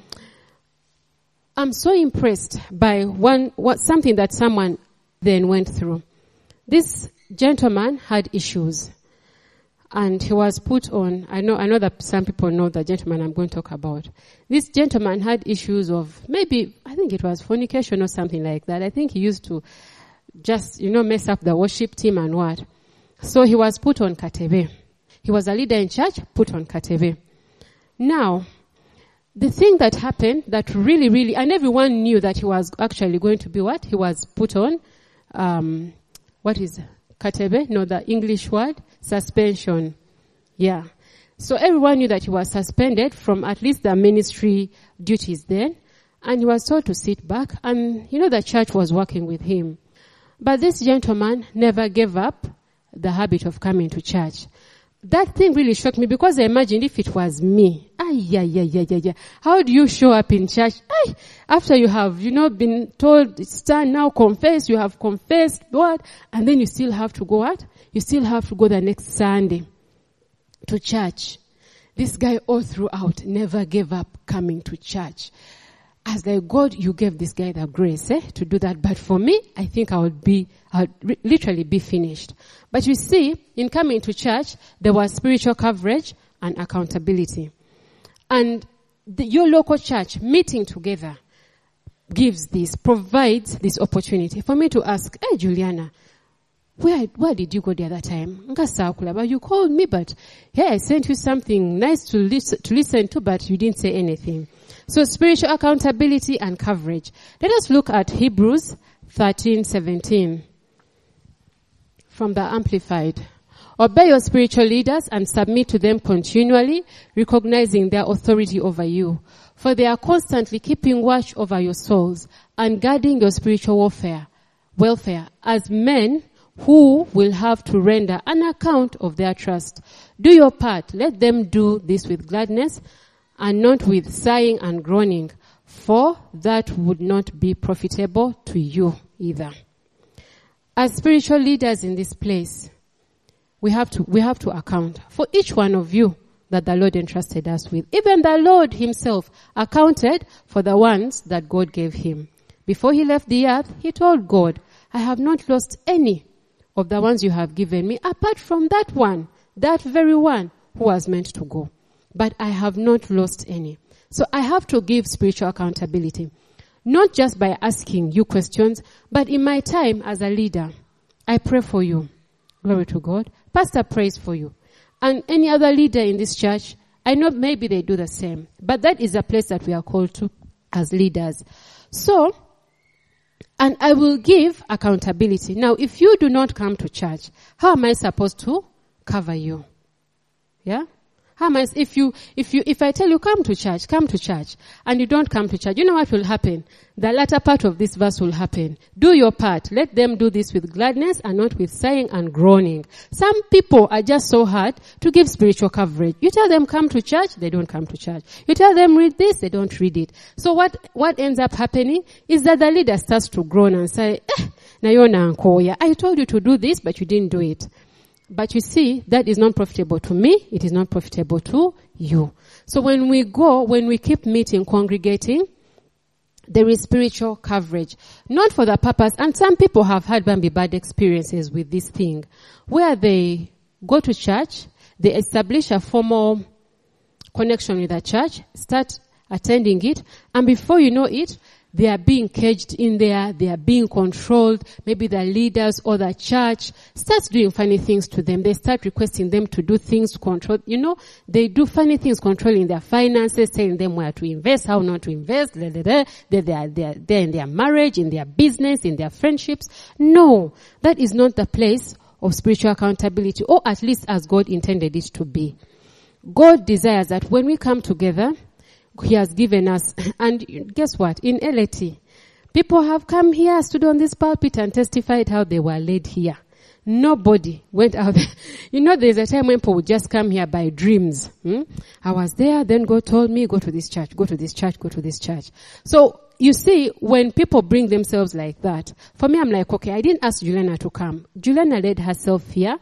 I'm so impressed by one, what, something that someone then went through. This gentleman had issues. And he was put on, I know, I know that some people know the gentleman I'm going to talk about. This gentleman had issues of maybe, I think it was fornication or something like that. I think he used to just, you know, mess up the worship team and what. So he was put on Katebe. He was a leader in church, put on Katebe. Now, the thing that happened that really, really, and everyone knew that he was actually going to be what? He was put on, um, what is Katebe? No, the English word. Suspension. Yeah. So everyone knew that he was suspended from at least the ministry duties then. And he was told to sit back. And, you know, the church was working with him. But this gentleman never gave up the habit of coming to church. That thing really shocked me because I imagined if it was me. Ay, yeah, yeah, yeah, yeah, yeah. How do you show up in church? Ay, after you have, you know, been told, stand now, confess, you have confessed, what? And then you still have to go what? You still have to go the next Sunday to church. This guy all throughout never gave up coming to church. As like, God, you gave this guy the grace, eh, to do that. But for me, I think I would be, I would re- literally be finished. But you see, in coming to church, there was spiritual coverage and accountability. And the, your local church meeting together gives this, provides this opportunity for me to ask, hey, Juliana, Where, where did you go the other time? But you called me, but hey, I sent you something nice to listen, to listen to, but you didn't say anything. So spiritual accountability and coverage. Let us look at Hebrews thirteen seventeen from the Amplified. Obey your spiritual leaders and submit to them continually, recognizing their authority over you. For they are constantly keeping watch over your souls and guarding your spiritual warfare, welfare as men who will have to render an account of their trust. Do your part. Let them do this with gladness and not with sighing and groaning, for that would not be profitable to you either. As spiritual leaders in this place, we have to, we have to account for each one of you that the Lord entrusted us with. Even the Lord himself accounted for the ones that God gave him. Before he left the earth, he told God, I have not lost any of the ones you have given me, apart from that one, that very one who was meant to go. But I have not lost any. So I have to give spiritual accountability. Not just by asking you questions, but in my time as a leader, I pray for you. Glory to God. Pastor prays for you. And any other leader in this church, I know maybe they do the same. But that is a place that we are called to as leaders. So, and I will give accountability. Now, if you do not come to church, how am I supposed to cover you? Yeah? How am I, if you, if you, if I tell you come to church, come to church, and you don't come to church, you know what will happen? The latter part of this verse will happen. Do your part. Let them do this with gladness and not with sighing and groaning. Some people are just so hard to give spiritual coverage. You tell them come to church, they don't come to church. You tell them read this, they don't read it. So what, what ends up happening is that the leader starts to groan and say, eh, Nayona Ankoya, I told you to do this, but you didn't do it. But you see, that is not profitable to me. It is not profitable to you. So when we go, when we keep meeting, congregating, there is spiritual coverage. Not for the purpose, and some people have had very bad experiences with this thing, where they go to church, they establish a formal connection with the church, start attending it, and before you know it, they are being caged in there, they are being controlled. Maybe the leaders or the church starts doing funny things to them. They start requesting them to do things to control. You know, they do funny things controlling their finances, telling them where to invest, how not to invest. Blah, blah, blah. They're, they're, they're, they're in their marriage, in their business, in their friendships. No, that is not the place of spiritual accountability, or at least as God intended it to be. God desires that when we come together, He has given us, and guess what? In L A T, people have come here, stood on this pulpit and testified how they were led here. Nobody went out there. You know, there's a time when people would just come here by dreams. Hmm? I was there, then God told me, go to this church, go to this church, go to this church. So, you see, when people bring themselves like that, for me, I'm like, okay, I didn't ask Juliana to come. Juliana led herself here,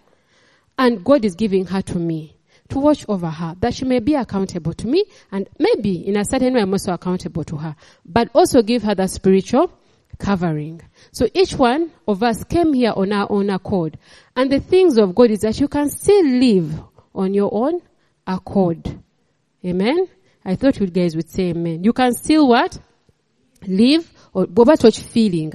and God is giving her to me, to watch over her, that she may be accountable to me, and maybe in a certain way I'm also accountable to her, but also give her the spiritual covering. So each one of us came here on our own accord. And the things of God is that you can still live on your own accord. Amen? I thought you guys would say amen. You can still what? Live, or what what feeling?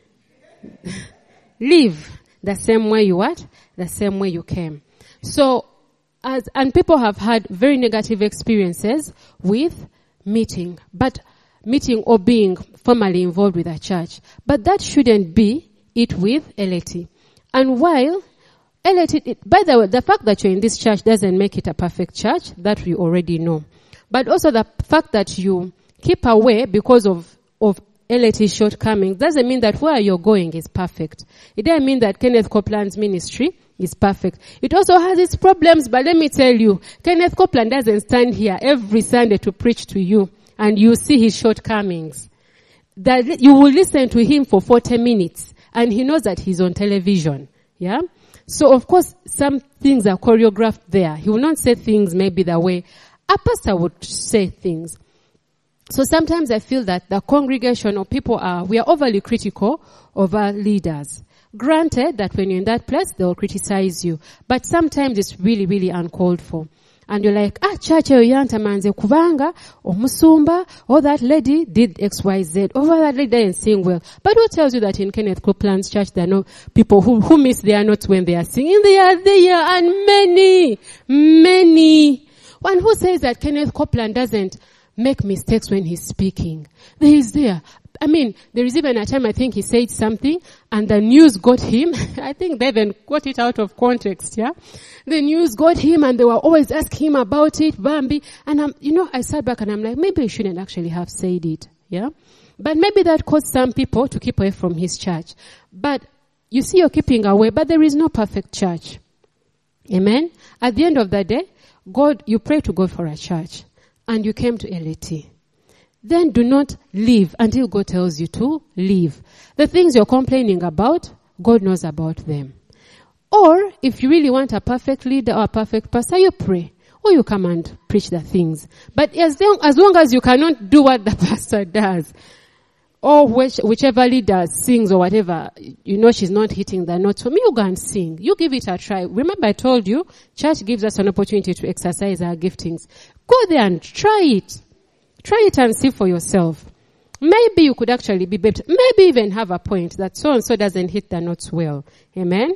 Live the same way you what? The same way you came. So, As, and people have had very negative experiences with meeting, but meeting or being formally involved with a church. But that shouldn't be it with L A T. And while L A T, it, by the way, the fact that you're in this church doesn't make it a perfect church, that we already know. But also the fact that you keep away because of, of L A T's shortcomings doesn't mean that where you're going is perfect. It doesn't mean that Kenneth Copeland's ministry is perfect. It also has its problems, but let me tell you, Kenneth Copeland doesn't stand here every Sunday to preach to you, and you see his shortcomings. That you will listen to him for forty minutes, and he knows that he's on television. Yeah? So of course, some things are choreographed there. He will not say things maybe the way a pastor would say things. So sometimes I feel that the congregation or people are, we are overly critical of our leaders. Granted that when you're in that place, they'll criticize you. But sometimes it's really, really uncalled for. and you're like, ah, church eyo yantamanze kubanga, omusumba, or that lady did X, Y, Z, or that lady didn't sing well. But who tells you that in Kenneth Copeland's church there are no people who, who miss their notes when they are singing? They are there, and many, many. One who says that Kenneth Copeland doesn't make mistakes when he's speaking. There is there. I mean, there is even a time I think he said something and the news got him. I think they even got it out of context, yeah? The news got him and they were always asking him about it, Bambi. And I'm, you know, I sat back and I'm like, maybe he shouldn't actually have said it, yeah? But maybe that caused some people to keep away from his church. But you see, you're keeping away, but there is no perfect church. Amen? At the end of the day, God, you pray to God for a church and you came to L A T. Then do not leave until God tells you to leave. The things you're complaining about, God knows about them. Or, if you really want a perfect leader or a perfect pastor, you pray. Or you come and preach the things. But as long as, long as you cannot do what the pastor does, or which, whichever leader sings or whatever, you know she's not hitting the notes, for me, you go and sing. You give it a try. Remember I told you, church gives us an opportunity to exercise our giftings. Go there and try it. Try it and see for yourself. Maybe you could actually be better. Maybe even have a point that so-and-so doesn't hit the notes well. Amen?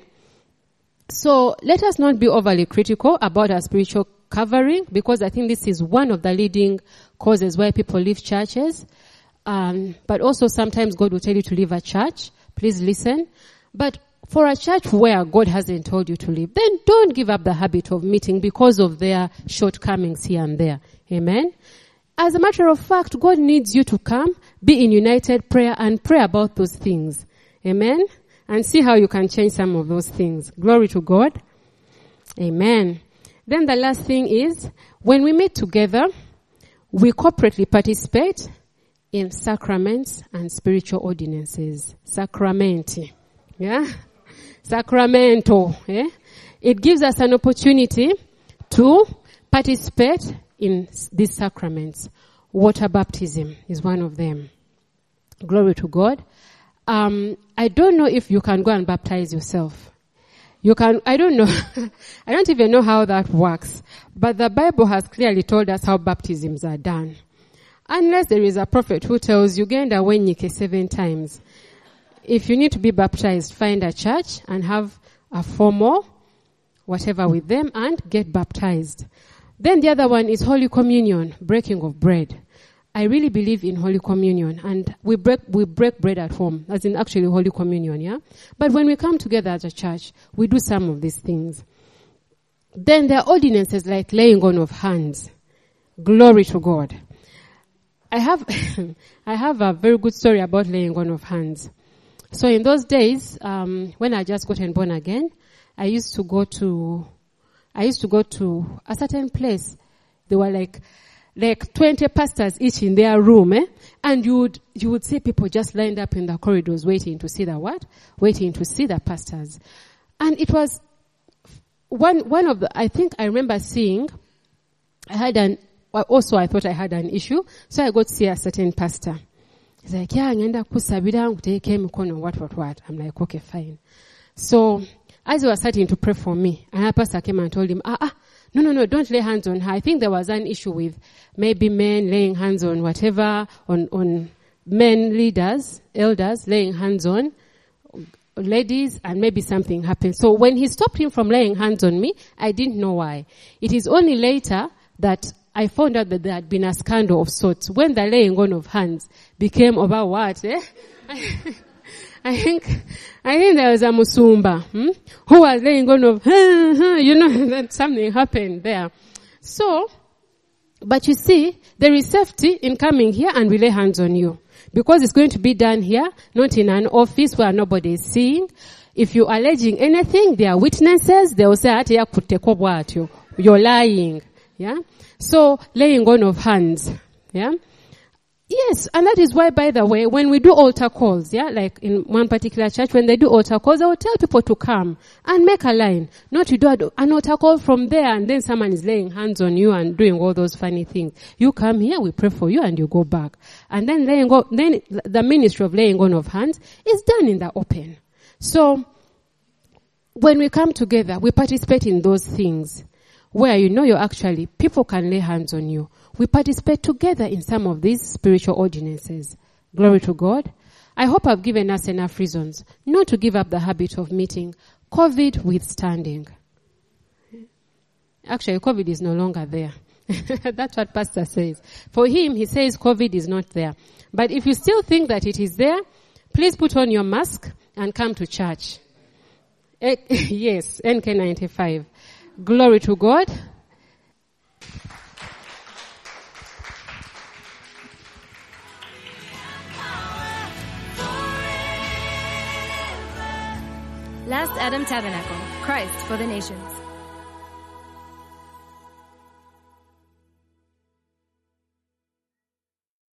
So let us not be overly critical about our spiritual covering, because I think this is one of the leading causes why people leave churches. Um, but also sometimes God will tell you to leave a church. Please listen. But for a church where God hasn't told you to leave, then don't give up the habit of meeting because of their shortcomings here and there. Amen? As a matter of fact, God needs you to come, be in united prayer, and pray about those things. Amen? And see how you can change some of those things. Glory to God. Amen. Then the last thing is, when we meet together, we corporately participate in sacraments and spiritual ordinances. Sacramenti. Yeah? Sacramento. Yeah? It gives us an opportunity to participate in these sacraments. Water baptism is one of them. Glory to God. Um, I don't know if you can go and baptize yourself. You can, I don't know. I don't even know how that works. But the Bible has clearly told us how baptisms are done. Unless there is a prophet who tells you, genda wenyike seven times. If you need to be baptized, find a church and have a formal whatever with them and get baptized. Then the other one is Holy Communion, breaking of bread. I really believe in Holy Communion, and we break we break bread at home, as in actually Holy Communion, yeah? But when we come together as a church, we do some of these things. Then there are ordinances like laying on of hands. Glory to God. I have I have a very good story about laying on of hands. So in those days, um, when I just gotten born again, I used to go to I used to go to a certain place. They were like, like twenty pastors each in their room, eh? And you would, you would see people just lined up in the corridors waiting to see the what? Waiting to see the pastors. And it was one, one of the, I think I remember seeing, I had an, also I thought I had an issue. So I got to see a certain pastor. He's like, yeah, ngenda kusabira nguteke mikono, what, what, what. I'm like, okay, fine. So, as he was starting to pray for me, and a pastor came and told him, ah, ah, no, no, no, don't lay hands on her. I think there was an issue with maybe men laying hands on whatever, on, on men leaders, elders, laying hands on ladies, and maybe something happened. So when he stopped him from laying hands on me, I didn't know why. It is only later that I found out that there had been a scandal of sorts when the laying on of hands became about what, eh? I think, I think there was a musumba, hmm, who was laying on of, you know, that something happened there. So, but you see, there is safety in coming here and we lay hands on you. Because it's going to be done here, not in an office where nobody is seeing. If you're alleging anything, there are witnesses, they will say, you're lying. Yeah? So, laying on of hands. Yeah? Yes, and that is why, by the way, when we do altar calls, yeah, like in one particular church, when they do altar calls, I will tell people to come and make a line. Not to do an altar call from there and then someone is laying hands on you and doing all those funny things. You come here, we pray for you, and you go back. And then laying on, then the ministry of laying on of hands is done in the open. So, when we come together, we participate in those things. where you know you're actually, people can lay hands on you. We participate together in some of these spiritual ordinances. Glory to God. I hope I've given us enough reasons not to give up the habit of meeting, COVID withstanding. Actually, COVID is no longer there. That's what Pastor says. For him, he says COVID is not there. But if you still think that it is there, please put on your mask and come to church. Eh, yes, N K ninety-five. Glory to God. Last Adam Tabernacle, Christ for the Nations.